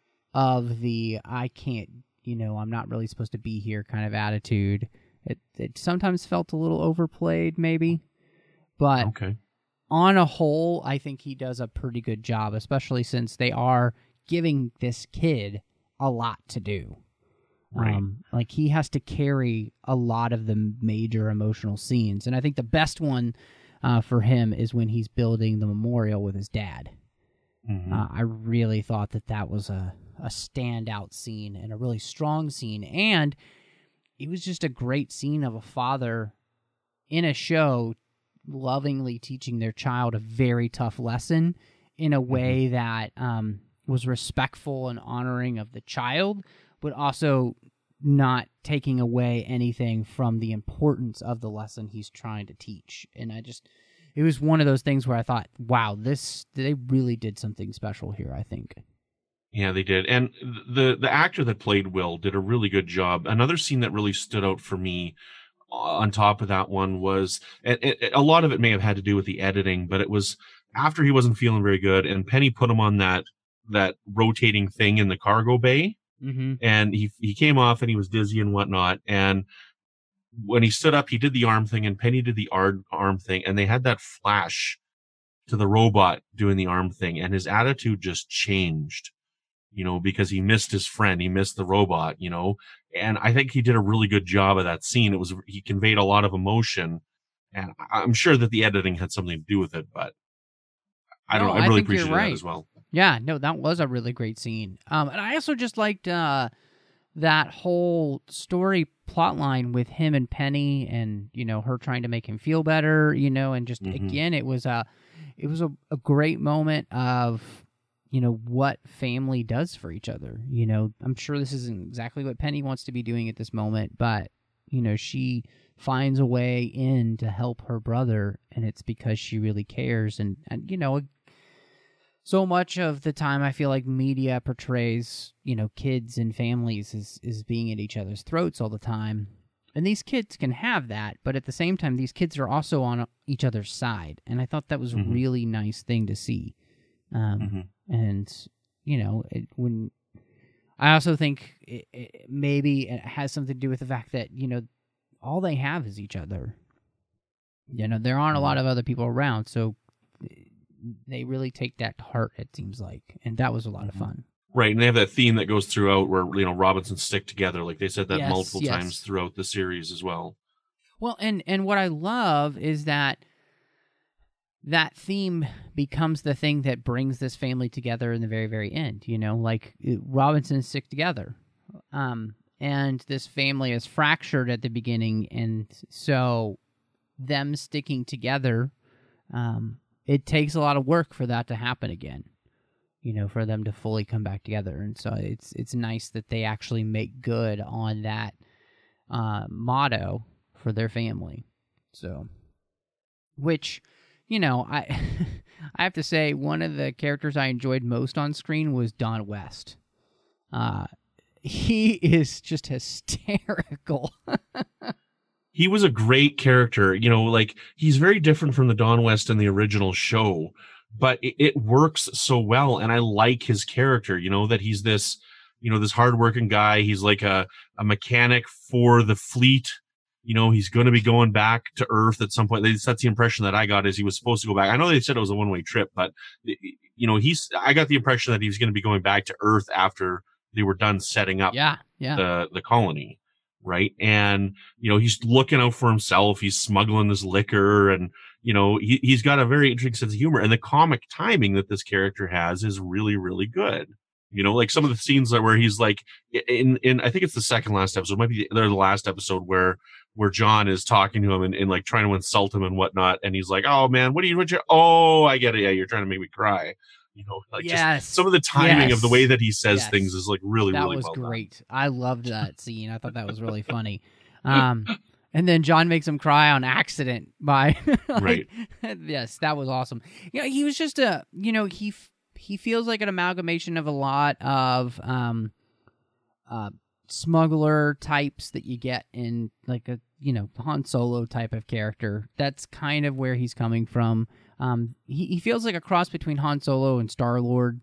of the I can't, you know, I'm not really supposed to be here kind of attitude. It it sometimes felt a little overplayed, maybe, but okay. on a whole, I think he does a pretty good job, especially since they are giving this kid a lot to do. Right. Um, like he has to carry a lot of the major emotional scenes. And I think the best one uh, for him is when he's building the memorial with his dad. Mm-hmm. Uh, I really thought that that was a, a standout scene and a really strong scene. And it was just a great scene of a father in a show lovingly teaching their child a very tough lesson in a way mm-hmm. that um, was respectful and honoring of the child, but also not taking away anything from the importance of the lesson he's trying to teach. And I just, it was one of those things where I thought, wow, this, they really did something special here, I think. Yeah, they did. And the, the actor that played Will did a really good job. Another scene that really stood out for me on top of that one was, it, it, a lot of it may have had to do with the editing, but it was after he wasn't feeling very good and Penny put him on that, that rotating thing in the cargo bay. Mm-hmm. And he he came off and he was dizzy and whatnot. And when he stood up, he did the arm thing and Penny did the arm, arm thing. And they had that flash to the robot doing the arm thing. And his attitude just changed, you know, because he missed his friend. He missed the robot, you know. And I think he did a really good job of that scene. It was, he conveyed a lot of emotion. And I'm sure that the editing had something to do with it, but I don't no, know. I really I think appreciate you're right. that as well. Yeah, no, that was a really great scene. Um, and I also just liked uh, that whole story plot line with him and Penny, and you know her trying to make him feel better. You know, and just mm-hmm. again, it was a, it was a, a great moment of, you know, what family does for each other. You know, I'm sure this isn't exactly what Penny wants to be doing at this moment, but you know, she finds a way in to help her brother, and it's because she really cares. And and you know. So much of the time, I feel like media portrays, you know, kids and families as, as being at each other's throats all the time. And these kids can have that, but at the same time, these kids are also on each other's side. And I thought that was mm-hmm. a really nice thing to see. Um, mm-hmm. And, you know, it, when I also think it, it, maybe it has something to do with the fact that, you know, all they have is each other. You know, there aren't a lot of other people around, so they really take that to heart, it seems like, and that was a lot of fun. Right, and they have that theme that goes throughout where, you know, Robinsons stick together. Like they said that Yes, multiple yes. times throughout the series as well. Well, and, and what I love is that that theme becomes the thing that brings this family together in the very, very end. You know, like it, Robinsons stick together. Um, and this family is fractured at the beginning, and so them sticking together, um, it takes a lot of work for that to happen again. You know, for them to fully come back together. And so it's it's nice that they actually make good on that uh, motto for their family. So, which, you know, I I have to say, one of the characters I enjoyed most on screen was Don West. Uh, he is just hysterical. He was a great character. You know, like, he's very different from the Don West in the original show, but it, it works so well. And I like his character, you know, that he's this, you know, this hardworking guy. He's like a, a mechanic for the fleet. You know, he's going to be going back to Earth at some point. That's the impression that I got, is he was supposed to go back. I know they said it was a one-way trip, but, you know, he's, I got the impression that he was going to be going back to Earth after they were done setting up yeah, yeah. the, the colony. Right. And, you know, he's looking out for himself. He's smuggling this liquor, and, you know, he, he's got a very interesting sense of humor, and the comic timing that this character has is really, really good. You know, like some of the scenes that where he's like in, in, I think it's the second last episode, might be the, the last episode where, where John is talking to him and, and like trying to insult him and whatnot. And he's like, "Oh man, what are you, what you, oh, I get it. Yeah. You're trying to make me cry." You know, like yes. just some of the timing yes. of the way that he says yes. things is like really, that really was well great. Done. I loved that scene. I thought that was really funny. Um, and then John makes him cry on accident by, like, right. Yes, that was awesome. Yeah, he was just a, you know, he he feels like an amalgamation of a lot of um, uh, smuggler types that you get in like a, you know, Han Solo type of character. That's kind of where he's coming from. Um, he, he feels like a cross between Han Solo and Star-Lord.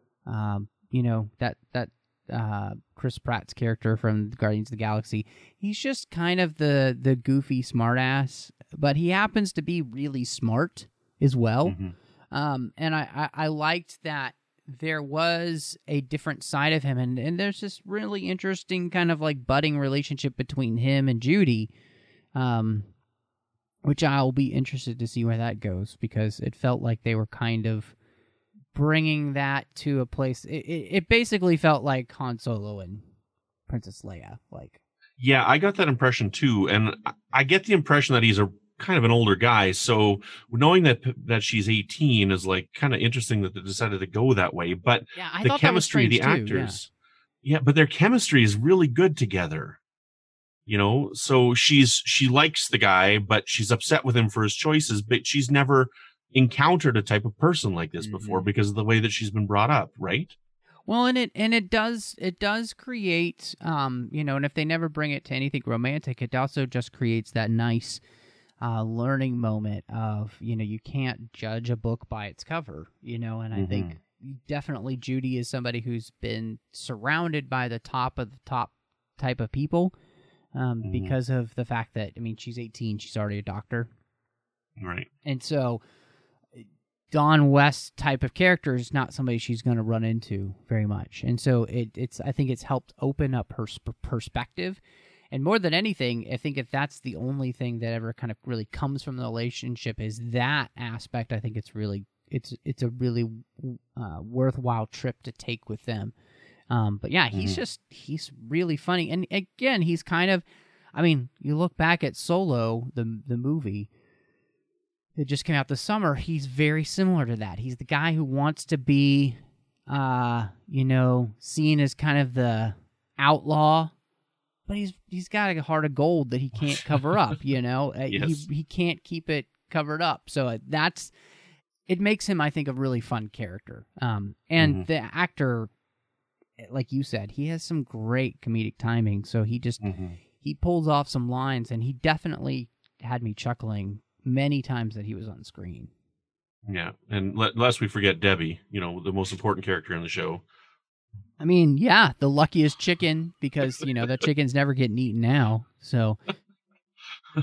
Um, you know, that, that, uh, Chris Pratt's character from Guardians of the Galaxy. He's just kind of the, the goofy smartass, but he happens to be really smart as well. Mm-hmm. Um, and I, I, I liked that there was a different side of him, and, and there's this really interesting kind of like budding relationship between him and Judy. Um, which I'll be interested to see where that goes, because it felt like they were kind of bringing that to a place. It, it, it basically felt like Han Solo and Princess Leia. Like, yeah, I got that impression too, and I get the impression that he's a kind of an older guy. So knowing that that she's eighteen is like kind of interesting that they decided to go that way. But yeah, I the thought chemistry, the that was strange actors, too, yeah. yeah, but their chemistry is really good together. You know, so she's she likes the guy, but she's upset with him for his choices. But she's never encountered a type of person like this mm-hmm. before because of the way that she's been brought up, right? Well, and it and it does it does create, um, you know, and if they never bring it to anything romantic, it also just creates that nice uh, learning moment of, you know, you can't judge a book by its cover, you know, and I Mm-hmm. think definitely Judy is somebody who's been surrounded by the top of the top type of people. Um, Mhm. because of the fact that, I mean, she's eighteen, she's already a doctor. Right. And so Don West type of character is not somebody she's going to run into very much. And so it, it's, I think it's helped open up her sp- perspective. And more than anything, I think if that's the only thing that ever kind of really comes from the relationship is that aspect, I think it's really, it's, it's a really uh, worthwhile trip to take with them. Um, but yeah, he's mm-hmm. just, he's really funny. And again, he's kind of, I mean, you look back at Solo, the the movie that just came out this summer, he's very similar to that. He's the guy who wants to be, uh, you know, seen as kind of the outlaw, but he's he's got a heart of gold that he can't cover up, you know? Yes. He, he can't keep it covered up. So that's, it makes him, I think, a really fun character. Um, and mm-hmm. the actor, like you said, he has some great comedic timing. So he just mm-hmm. he pulls off some lines, and he definitely had me chuckling many times that he was on screen. Yeah, and let, lest we forget Debbie, you know, the most important character in the show. I mean, yeah, the luckiest chicken, because you know that chicken's never getting eaten now. So,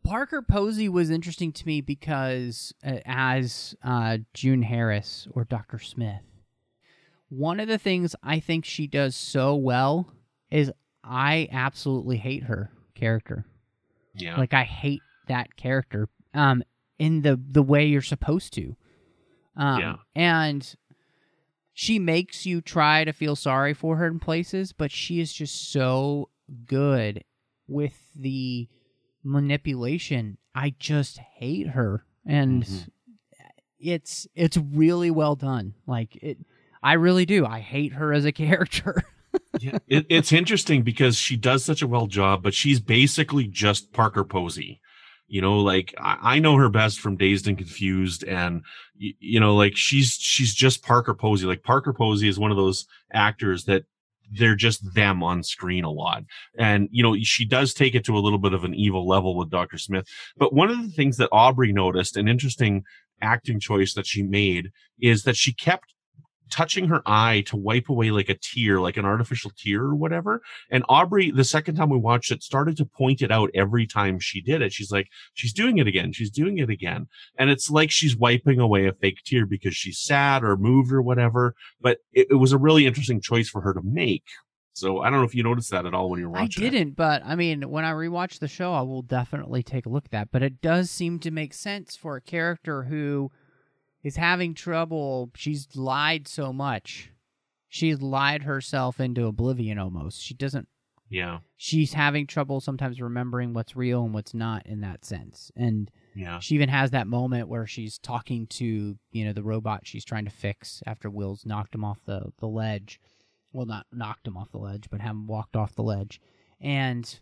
Parker Posey was interesting to me because uh, as uh, June Harris or Doctor Smith, one of the things I think she does so well is I absolutely hate her character. Yeah. Like, I hate that character um, in the, the way you're supposed to. Um, yeah. And she makes you try to feel sorry for her in places, but she is just so good with the manipulation. I just hate her. And mm-hmm. it's it's really well done. Like, it, I really do. I hate her as a character. yeah, it, it's interesting because she does such a well job, but she's basically just Parker Posey. You know, like I, I know her best from Dazed and Confused, and you, you know, like she's she's just Parker Posey. Like Parker Posey is one of those actors that they're just them on screen a lot, and you know she does take it to a little bit of an evil level with Doctor Smith. But one of the things that Aubrey noticed, an interesting acting choice that she made, is that she kept touching her eye to wipe away like a tear, like an artificial tear or whatever. And Aubrey, the second time we watched it, started to point it out every time she did it. She's like, she's doing it again. She's doing it again. And it's like she's wiping away a fake tear because she's sad or moved or whatever. But it, it was a really interesting choice for her to make. So I don't know if you noticed that at all when you were watching I didn't, it. But I mean, when I rewatch the show, I will definitely take a look at that. But it does seem to make sense for a character who is having trouble. She's lied so much. She's lied herself into oblivion almost. She doesn't. Yeah. She's having trouble sometimes remembering what's real and what's not in that sense. And yeah. she even has that moment where she's talking to, you know, the robot she's trying to fix after Will's knocked him off the, the ledge. Well, not knocked him off the ledge, but have him walked off the ledge. And,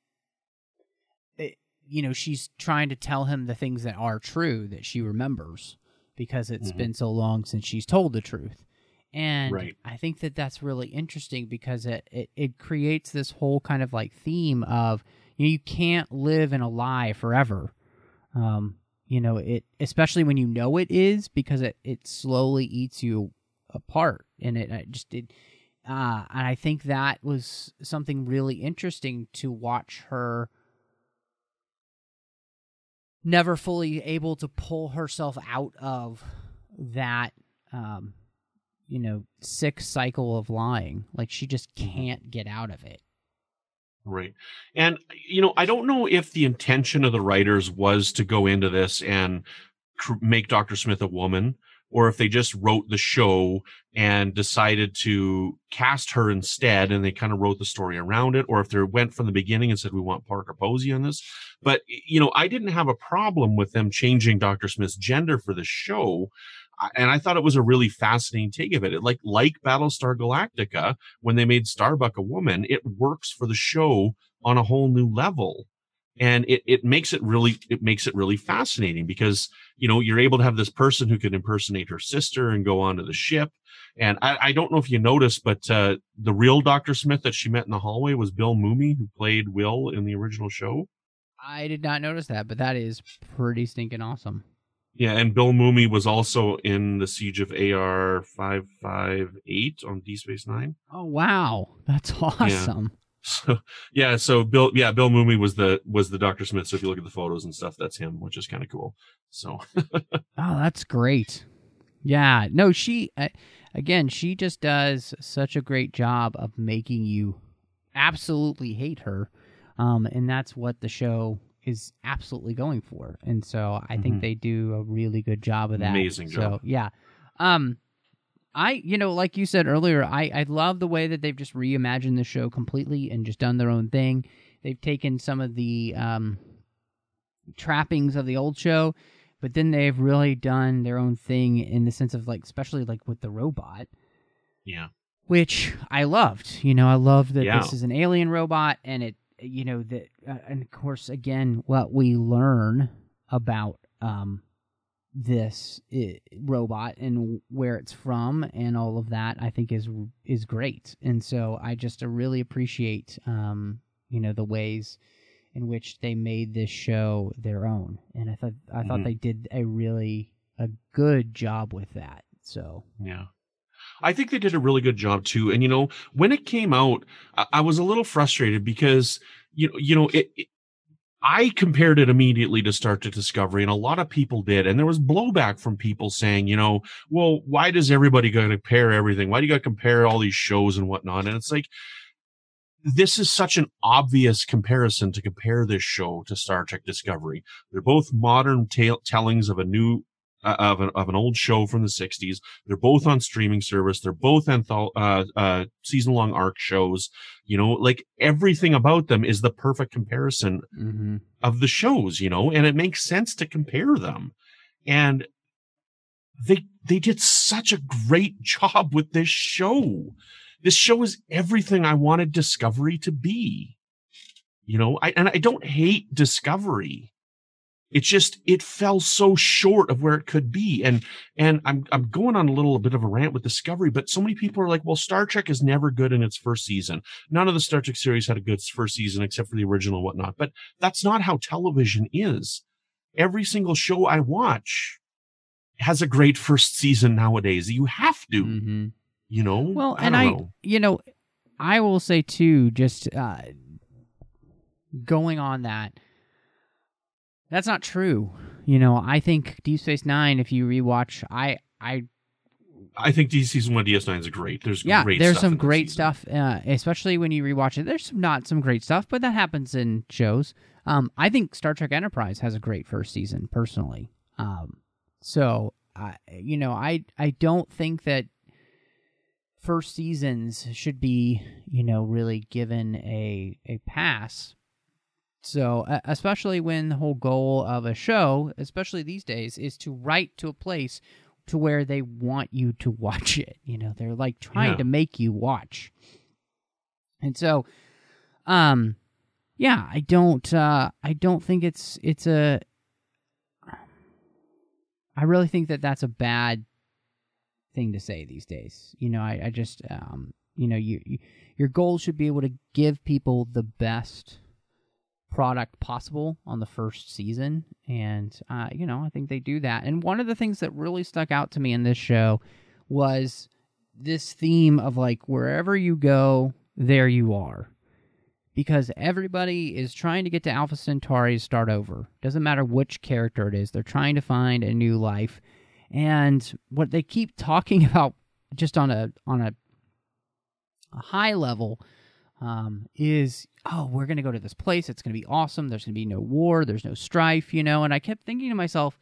it, you know, she's trying to tell him the things that are true that she remembers, because it's mm-hmm. been so long since she's told the truth. And right. I think that that's really interesting because it, it, it creates this whole kind of like theme of, you know, you can't live in a lie forever. Um, you know, it, especially when you know it is, because it, it slowly eats you apart. And it, it just, it, uh, and I think that was something really interesting to watch her never fully able to pull herself out of that, um, you know, sick cycle of lying. Like, she just can't get out of it. Right. And, you know, I don't know if the intention of the writers was to go into this and cr- make Doctor Smith a woman, or if they just wrote the show and decided to cast her instead, and they kind of wrote the story around it, or if they went from the beginning and said, we want Parker Posey on this. But, you know, I didn't have a problem with them changing Doctor Smith's gender for the show. And I thought it was a really fascinating take of it. it like, like Battlestar Galactica, when they made Starbuck a woman, it works for the show on a whole new level. And it, it makes it really, it makes it really fascinating because, you know, you're able to have this person who can impersonate her sister and go onto the ship. And I, I don't know if you noticed, but, uh, the real Doctor Smith that she met in the hallway was Bill Mumy, who played Will in the original show. I did not notice that, but that is pretty stinking awesome. Yeah. And Bill Mumy was also in the Siege of A R five five eight on D Space Nine. Oh, wow. That's awesome. Yeah. So yeah, so Bill, yeah, Bill Mumy was the was the Doctor Smith. So if you look at the photos and stuff, that's him, which is kind of cool. So, oh, that's great. Yeah, no, she uh, again, she just does such a great job of making you absolutely hate her, um, and that's what the show is absolutely going for. And so I mm-hmm. think they do a really good job of that. Amazing so, job. Yeah. Um, I, you know, like you said earlier, I, I love the way that they've just reimagined the show completely and just done their own thing. They've taken some of the um, trappings of the old show, but then they've really done their own thing in the sense of, like, especially like with the robot. Yeah. Which I loved. You know, I love that yeah. this is an alien robot, and it, you know, that, uh, and of course, again, what we learn about um, this I- robot and where it's from and all of that, I think is is great. And so I just uh, really appreciate, um, you know, the ways in which they made this show their own. And I thought I mm-hmm. thought they did a really a good job with that. So yeah. I think they did a really good job too. And you know, when it came out, I, I was a little frustrated because you know, you know, it, it I compared it immediately to Star Trek Discovery, and a lot of people did. And there was blowback from people saying, you know, well, why does everybody got to compare everything? Why do you got to compare all these shows and whatnot? And it's like, this is such an obvious comparison to compare this show to Star Trek Discovery. They're both modern ta- tellings of a new, uh, of, an, of an old show from the sixties. They're both on streaming service. They're both antholo- uh, uh, season-long arc shows. You know, like everything about them is the perfect comparison mm-hmm. of the shows, you know, and it makes sense to compare them. And they, they did such a great job with this show. This show is everything I wanted Discovery to be, you know, I, and I don't hate Discovery. It's just, it fell so short of where it could be. And, and I'm, I'm going on a little bit of a rant with Discovery, but so many people are like, well, Star Trek is never good in its first season. None of the Star Trek series had a good first season except for the original and whatnot, but that's not how television is. Every single show I watch has a great first season nowadays. You have to, mm-hmm. you know? Well, I and don't I, know. you know, I will say too, just, uh, going on that, that's not true. You know, I think Deep Space Nine, if you rewatch, I, I, I think D season one D S nine is great. There's yeah, great there's stuff some in that great season. stuff, uh, especially when you rewatch it. There's not some great stuff, but that happens in shows. Um, I think Star Trek Enterprise has a great first season, personally. Um, so, I, you know, I, I don't think that first seasons should be, you know, really given a a pass. So, uh, especially when the whole goal of a show, especially these days, is to write to a place to where they want you to watch it. You know, they're like trying Yeah. to make you watch. And so, um, yeah, I don't, uh, I don't think it's, it's a, I really think that that's a bad thing to say these days. You know, I, I just, um, you know, you, you, your goal should be able to give people the best product possible on the first season, and uh, you know, I think they do that. And one of the things that really stuck out to me in this show was this theme of like, wherever you go, there you are, because everybody is trying to get to Alpha Centauri to start over. Doesn't matter which character it is, they're trying to find a new life. And what they keep talking about, just on a on a, a high level, um, is, oh, we're going to go to this place. It's going to be awesome. There's going to be no war. There's no strife, you know. And I kept thinking to myself,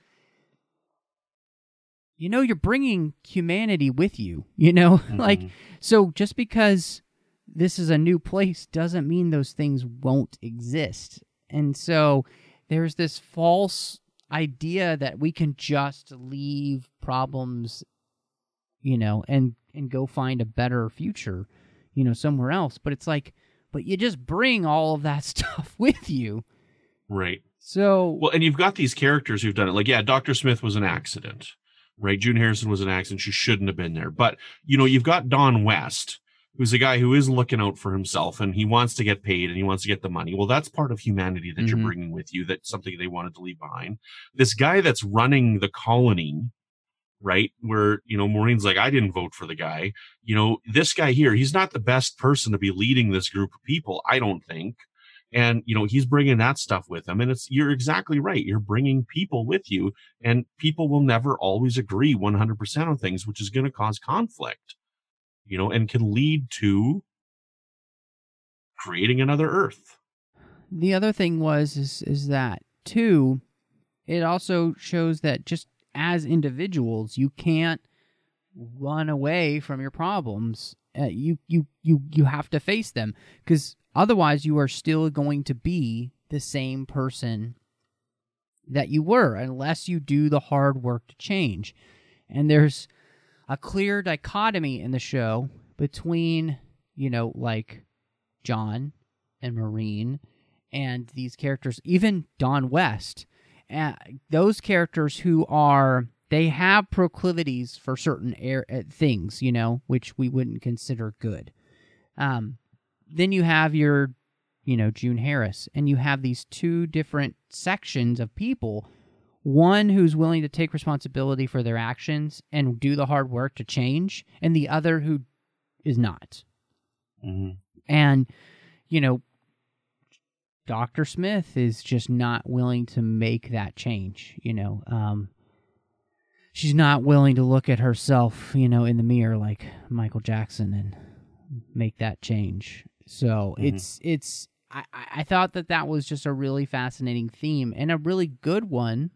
you know, you're bringing humanity with you, you know. Mm-hmm. Like, so just because this is a new place doesn't mean those things won't exist. And so there's this false idea that we can just leave problems, you know, and and go find a better future, you know, somewhere else. But it's like, but you just bring all of that stuff with you. Right. So, well, and you've got these characters who've done it. Like, yeah, Doctor Smith was an accident, right? June Harrison was an accident. She shouldn't have been there. But, you know, you've got Don West, who's a guy who is looking out for himself, and he wants to get paid and he wants to get the money. Well, that's part of humanity that Mhm. you're bringing with you. That's something they wanted to leave behind. This guy that's running the colony, right, where, you know, Maureen's like, I didn't vote for the guy. You know, this guy here, he's not the best person to be leading this group of people, I don't think. And, you know, he's bringing that stuff with him. And it's, you're exactly right. You're bringing people with you, and people will never always agree one hundred percent on things, which is going to cause conflict, you know, and can lead to creating another Earth. the other thing was, is, is that, too, it also shows that just as individuals, you can't run away from your problems. Uh, you, you, you, you have to face them, because otherwise you are still going to be the same person that you were, unless you do the hard work to change. And there's a clear dichotomy in the show between, you know, like John and Maureen and these characters, even Don West. Uh, those characters who are, they have proclivities for certain air, uh, things, you know, which we wouldn't consider good. Um, then you have your, you know, June Harris, and you have these two different sections of people. One who's willing to take responsibility for their actions and do the hard work to change, and the other who is not. Mm-hmm. And, you know, Doctor Smith is just not willing to make that change, you know. Um, she's not willing to look at herself, you know, in the mirror like Michael Jackson and make that change. So mm-hmm. it's it's. I, I thought that that was just a really fascinating theme and a really good one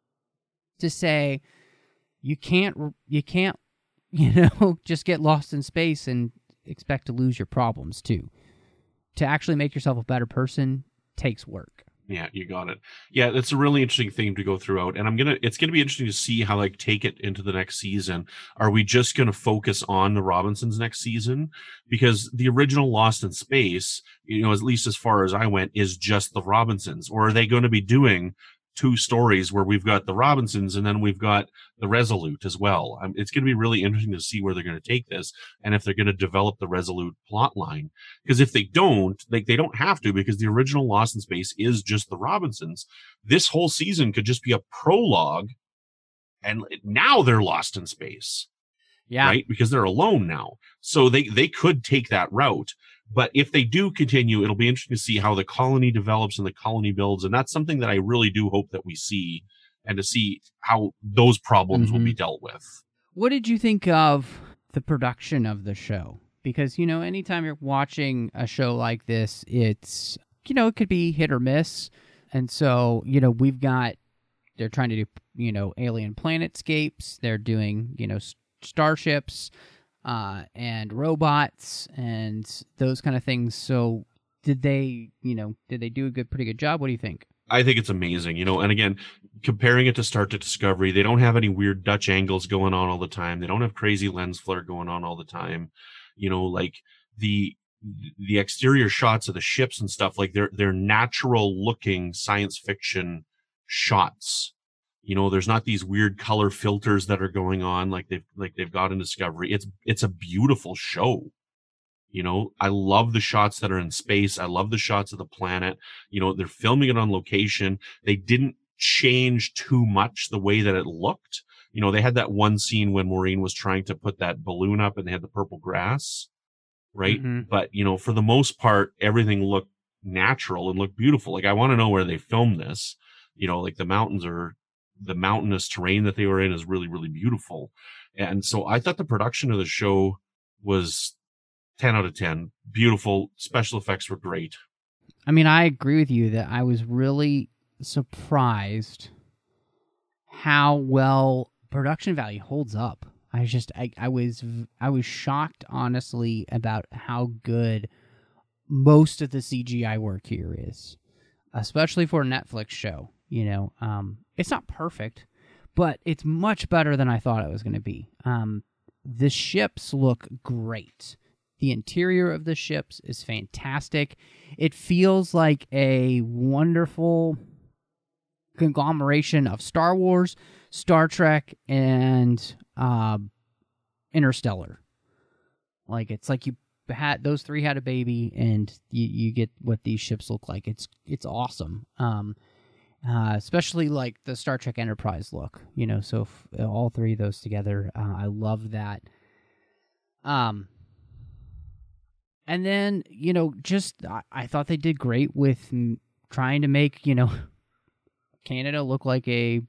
to say. You can't. You can't. You know, just get lost in space and expect to lose your problems too. To actually make yourself a better person takes work. Yeah, you got it. Yeah, it's a really interesting theme to go throughout, and I'm gonna. It's gonna be interesting to see how like take it into the next season. Are we just gonna focus on the Robinsons next season? Because the original Lost in Space, you know, at least as far as I went, is just the Robinsons. Or are they going to be doing two stories where we've got the Robinsons and then we've got the Resolute as well? Um, it's going to be really interesting to see where they're going to take this and if they're going to develop the Resolute plot line. Because if they don't, like they don't have to, because the original Lost in Space is just the Robinsons. This whole season could just be a prologue, and now they're lost in space. Yeah. Right? Because they're alone now. So they, they could take that route. But if they do continue, it'll be interesting to see how the colony develops and the colony builds. And that's something that I really do hope that we see, and to see how those problems mm-hmm. will be dealt with. What did you think of the production of the show? Because, you know, anytime you're watching a show like this, it's, you know, it could be hit or miss. And so, you know, we've got, they're trying to do, you know, alien planetscapes. They're doing, you know, starships. Uh, and robots and those kind of things. So did they, you know, did they do a good, pretty good job? What do you think? I think it's amazing, you know, and again, comparing it to Star Trek Discovery, they don't have any weird Dutch angles going on all the time. They don't have crazy lens flare going on all the time. You know, like the, the exterior shots of the ships and stuff, like they're, they're natural looking science fiction shots. You know, there's not these weird color filters that are going on like they've like they've got in Discovery. It's it's a beautiful show. You know, I love the shots that are in space. I love the shots of the planet. You know, they're filming it on location. They didn't change too much the way that it looked. You know, they had that one scene when Maureen was trying to put that balloon up and they had the purple grass, right? Mm-hmm. But, you know, for the most part, everything looked natural and looked beautiful. Like, I want to know where they filmed this. You know, like the mountains are the mountainous terrain that they were in is really, really beautiful. And so I thought the production of the show was ten out of ten. Beautiful. Special effects were great. I mean, I agree with you that I was really surprised how well production value holds up. I just, I, I was, I was shocked, honestly, about how good most of the C G I work here is, especially for a Netflix show. You know, um, it's not perfect, but it's much better than I thought it was going to be. Um, the ships look great. The interior of the ships is fantastic. It feels like a wonderful conglomeration of Star Wars, Star Trek, and uh, Interstellar. Like, it's like you had those three had a baby, and you, you get what these ships look like. It's it's awesome. Um, Uh, especially like the Star Trek Enterprise look, you know, so f- all three of those together, uh, I love that. Um, and then, you know, just, I, I thought they did great with m- trying to make, you know, Canada look like a,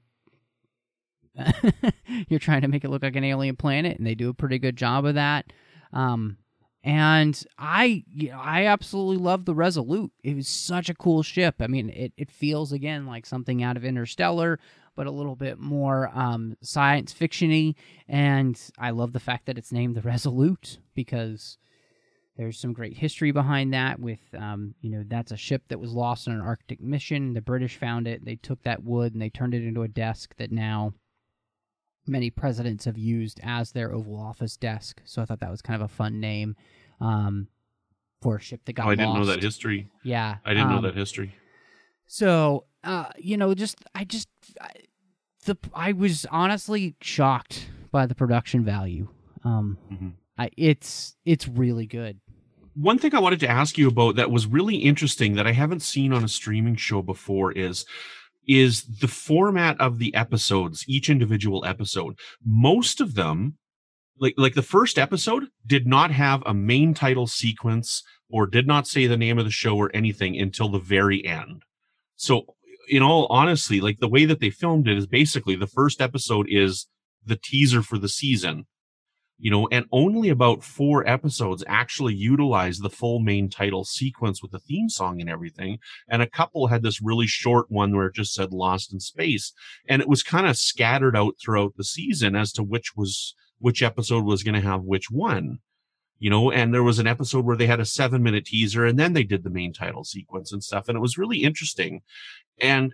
you're trying to make it look like an alien planet, and they do a pretty good job of that. Um, And I, you know, I absolutely love the Resolute. It was such a cool ship. I mean, it, it feels, again, like something out of Interstellar, but a little bit more um, science fiction-y. And I love the fact that it's named the Resolute, because there's some great history behind that with, um, you know, that's a ship that was lost on an Arctic mission. The British found it. They took that wood and they turned it into a desk that now many presidents have used as their Oval Office desk. So I thought that was kind of a fun name um, for a ship that got lost. Oh, I didn't lost. know that history. Yeah. I didn't um, know that history. So, uh, you know, just, I just, I, the, I was honestly shocked by the production value. Um, mm-hmm. I, it's, it's really good. One thing I wanted to ask you about that was really interesting that I haven't seen on a streaming show before is is the format of the episodes, each individual episode. Most of them, like like the first episode did not have a main title sequence or did not say the name of the show or anything until the very end. So in all honesty, like the way that they filmed it is basically the first episode is the teaser for the season, you know, and only about four episodes actually utilize the full main title sequence with the theme song and everything. And a couple had this really short one where it just said Lost in Space. And it was kind of scattered out throughout the season as to which was, which episode was going to have which one, you know, and there was an episode where they had a seven minute teaser and then they did the main title sequence and stuff. And it was really interesting. And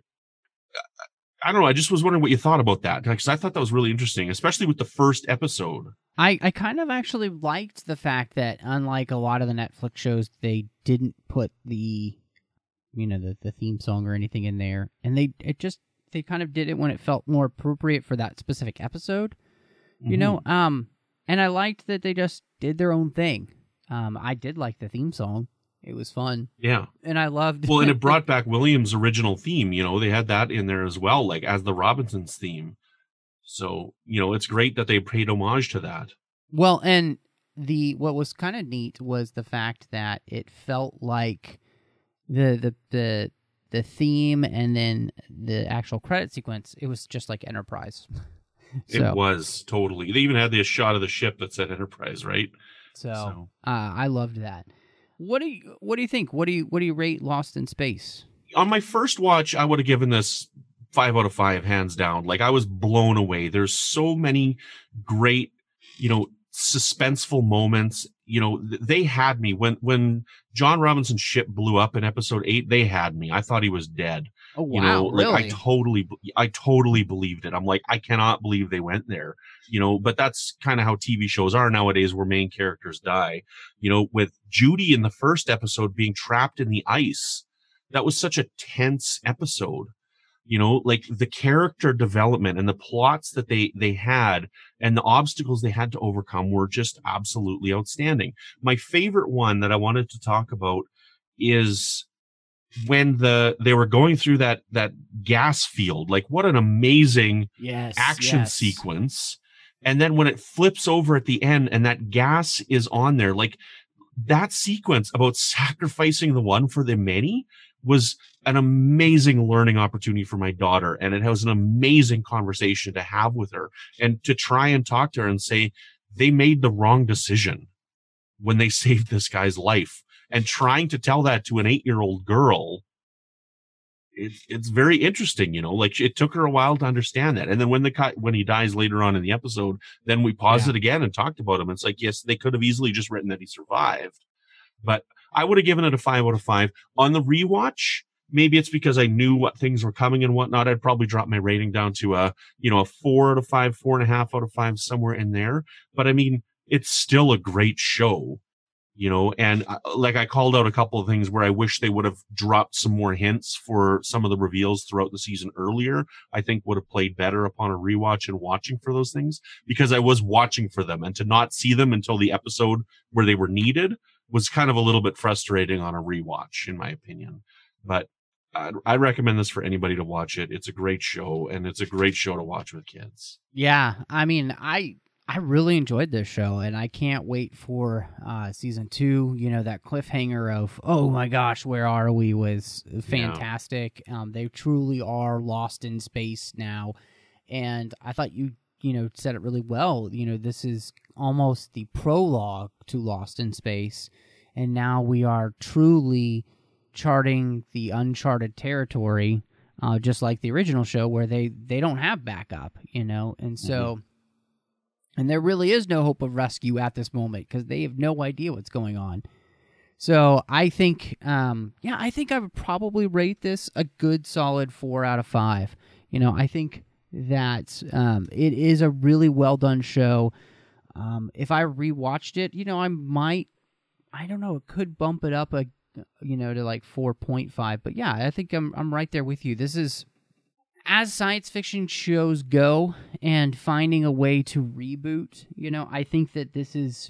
I don't know. I just was wondering what you thought about that, because I thought that was really interesting, especially with the first episode. I, I kind of actually liked the fact that, unlike a lot of the Netflix shows, they didn't put the, you know, the, the theme song or anything in there, and they it just they kind of did it when it felt more appropriate for that specific episode, mm-hmm. you know. Um, and I liked that they just did their own thing. Um, I did like the theme song. It was fun. Yeah. And I loved... Well, and it brought back Williams' original theme. You know, they had that in there as well, like as the Robinsons theme. So, you know, it's great that they paid homage to that. Well, and the what was kind of neat was the fact that it felt like the, the, the, the theme and then the actual credit sequence, it was just like Enterprise. So, it was, totally. They even had the shot of the ship that said Enterprise, right? So, so. Uh, I loved that. What do you What do you think? What do you What do you rate Lost in Space? On my first watch, I would have given this five out of five, hands down. Like, I was blown away. There's so many great, you know, suspenseful moments. You know, they had me when when John Robinson's ship blew up in episode eight. They had me. I thought he was dead. Oh wow! You know, really? Like I totally, I totally believed it. I'm like, I cannot believe they went there. You know, but that's kind of how T V shows are nowadays, where main characters die. You know, with Judy in the first episode being trapped in the ice, that was such a tense episode. You know, like the character development and the plots that they, they had and the obstacles they had to overcome were just absolutely outstanding. My favorite one that I wanted to talk about is when the, they were going through that, that gas field. Like, what an amazing yes, action yes. sequence. And then when it flips over at the end and that gas is on there, like that sequence about sacrificing the one for the many was an amazing learning opportunity for my daughter. And it was an amazing conversation to have with her and to try and talk to her and say, they made the wrong decision when they saved this guy's life. And trying to tell that to an eight-year-old girl, it, it's very interesting, you know, like it took her a while to understand that. And then when the when he dies later on in the episode, then we paused yeah. it again and talked about him. It's like, yes, they could have easily just written that he survived, but I would have given it a five out of five. On the rewatch, maybe it's because I knew what things were coming and whatnot. I'd probably drop my rating down to a, you know, a four out of five, four and a half out of five, somewhere in there. But I mean, it's still a great show. You know, and uh, like I called out a couple of things where I wish they would have dropped some more hints for some of the reveals throughout the season earlier. I think would have played better upon a rewatch and watching for those things, because I was watching for them, and to not see them until the episode where they were needed was kind of a little bit frustrating on a rewatch, in my opinion. But I, I recommend this for anybody to watch it. It's a great show, and it's a great show to watch with kids. Yeah, I mean, I... I really enjoyed this show, and I can't wait for uh, season two. You know, that cliffhanger of, oh my gosh, where are we, was fantastic. Yeah. Um, they truly are lost in space now. And I thought you, you know, said it really well. You know, this is almost the prologue to Lost in Space. And now we are truly charting the uncharted territory, uh, just like the original show, where they, they don't have backup, you know. And so... Mm-hmm. And there really is no hope of rescue at this moment because they have no idea what's going on. So I think, um, yeah, I think I would probably rate this a good solid four out of five. You know, I think that um, it is a really well done show. Um, if I rewatched it, you know, I might, I don't know, it could bump it up a, you know, to like four point five. But yeah, I think I'm I'm right there with you. This is, as science fiction shows go, and finding a way to reboot, you know, I think that this is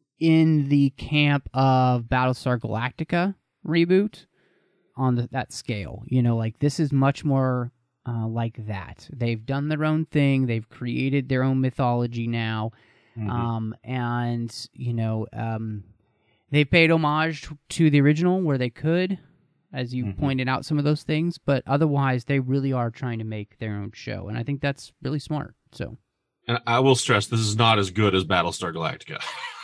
in the camp of Battlestar Galactica reboot on the, that scale. You know, like this is much more uh, like that. They've done their own thing. They've created their own mythology now. Mm-hmm. Um, and, you know, um, they paid homage to the original where they could, as you mm-hmm. pointed out some of those things, but otherwise they really are trying to make their own show. And I think that's really smart. So, and I will stress, this is not as good as Battlestar Galactica.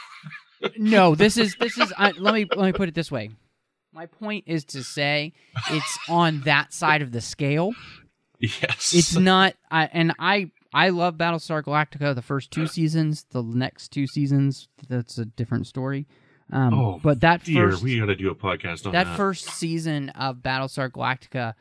No, this is, this is, uh, let me, let me put it this way. My point is to say it's on that side of the scale. Yes. It's not, I, and I, I love Battlestar Galactica, the first two seasons. The next two seasons, that's a different story. Um, oh, but that dear, first, we got to do a podcast on that. That first season of Battlestar Galactica,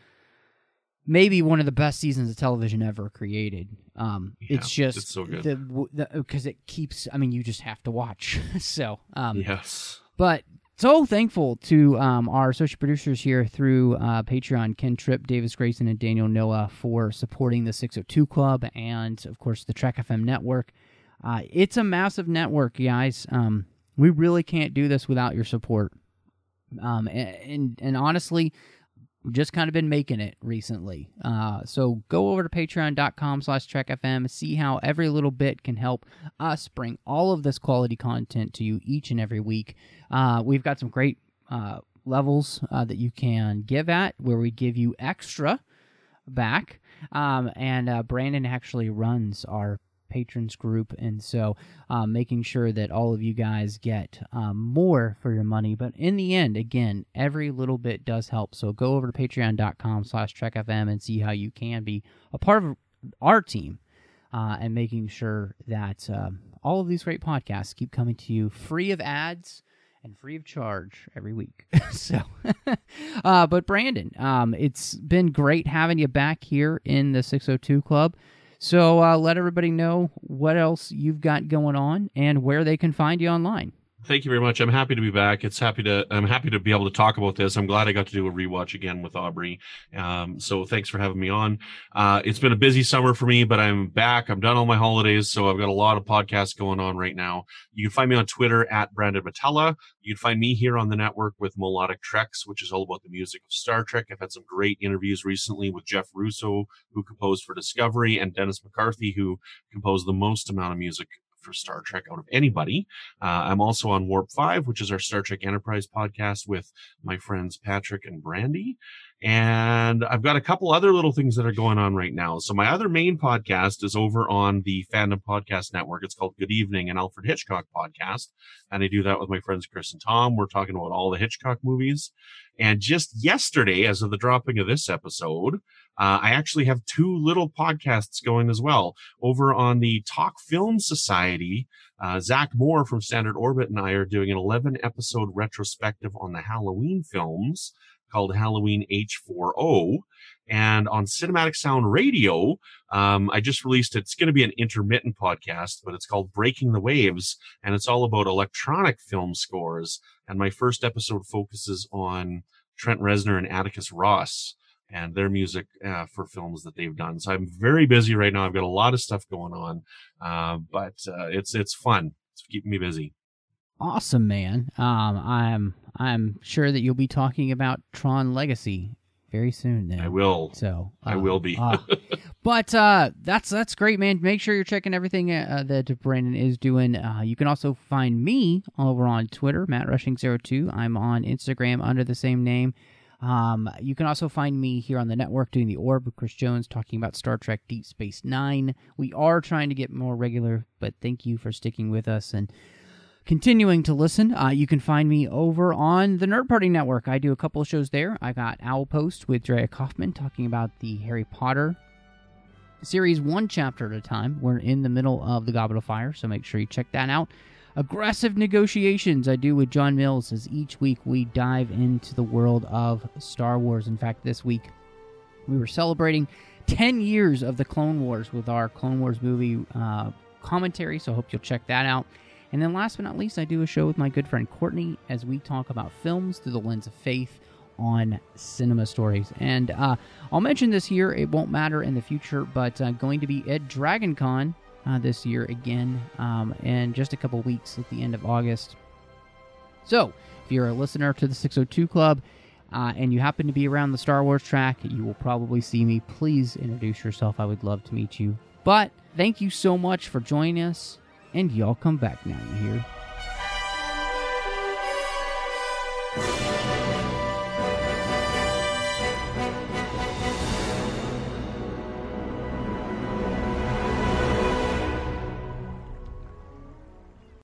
maybe one of the best seasons of television ever created. Um, yeah, it's just it's so good the because it keeps. I mean, you just have to watch. so um, yes, but. So thankful to um, our associate producers here through uh, Patreon, Ken Tripp, Davis Grayson, and Daniel Noah for supporting the six oh two Club and, of course, the Trek F M network. Uh, it's a massive network, guys. Um, we really can't do this without your support. Um, and, and, and honestly, we've just kind of been making it recently. Uh, so go over to patreon.com slash trekfm, see how every little bit can help us bring all of this quality content to you each and every week. Uh, we've got some great uh, levels uh, that you can give at, where we give you extra back. Um, and uh, Brandon actually runs our patrons group, and so um, making sure that all of you guys get um, more for your money. But in the end, again, every little bit does help. So go over to patreon.com slash trekfm and see how you can be a part of our team uh, and making sure that um, all of these great podcasts keep coming to you free of ads and free of charge every week. so, uh, but Brandon, um, it's been great having you back here in the six oh two Club. So uh, let everybody know what else you've got going on and where they can find you online. Thank you very much. I'm happy to be back. It's happy to I'm happy to be able to talk about this. I'm glad I got to do a rewatch again with Aubrey. Um, so thanks for having me on. Uh, it's been a busy summer for me, but I'm back. I'm done all my holidays, so I've got a lot of podcasts going on right now. You can find me on Twitter at Brandon Matella. You can find me here on the network with Melodic Treks, which is all about the music of Star Trek. I've had some great interviews recently with Jeff Russo, who composed for Discovery, and Dennis McCarthy, who composed the most amount of music for Star Trek out of anybody. Uh, I'm also on Warp five, which is our Star Trek Enterprise podcast with my friends Patrick and Brandy. And I've got a couple other little things that are going on right now. So my other main podcast is over on the Fandom Podcast Network. It's called Good Evening, an Alfred Hitchcock podcast. And I do that with my friends Chris and Tom. We're talking about all the Hitchcock movies. And just yesterday, as of the dropping of this episode, uh, I actually have two little podcasts going as well. Over on the Talk Film Society, uh, Zach Moore from Standard Orbit and I are doing an eleven episode retrospective on the Halloween films called Halloween H four O. And on Cinematic Sound Radio, um, I just released, it's going to be an intermittent podcast, but it's called Breaking the Waves, and it's all about electronic film scores. And my first episode focuses on Trent Reznor and Atticus Ross and their music uh, for films that they've done. So I'm very busy right now. I've got a lot of stuff going on, uh, but uh, it's it's fun. It's keeping me busy. Awesome, man. Um, I'm I'm sure that you'll be talking about Tron Legacy very soon. Then I will. So uh, I will be. uh, but uh, that's that's great, man. Make sure you're checking everything uh, that Brandon is doing. Uh, you can also find me over on Twitter, Matt Rushing zero two. I'm on Instagram under the same name. Um, you can also find me here on the network doing The Orb with Chris Jones, talking about Star Trek Deep Space Nine. We are trying to get more regular, but thank you for sticking with us and continuing to listen. Uh, you can find me over on the Nerd Party Network. I do a couple of shows there. I got Owl Post with Drea Kaufman talking about the Harry Potter series one chapter at a time. We're in the middle of the Goblet of Fire, so make sure you check that out. Aggressive Negotiations I do with John Mills, as each week we dive into the world of Star Wars. In fact, this week we were celebrating ten years of the Clone Wars with our Clone Wars movie uh, commentary, so I hope you'll check that out. And then last but not least, I do a show with my good friend Courtney as we talk about films through the lens of faith on Cinema Stories. And uh, I'll mention this here, it won't matter in the future, but uh, going to be at Dragon Con uh, this year again um, in just a couple weeks at the end of August. So, if you're a listener to the six oh two Club uh, and you happen to be around the Star Wars track, you will probably see me. Please introduce yourself. I would love to meet you. But thank you so much for joining us and y'all come back now, you hear?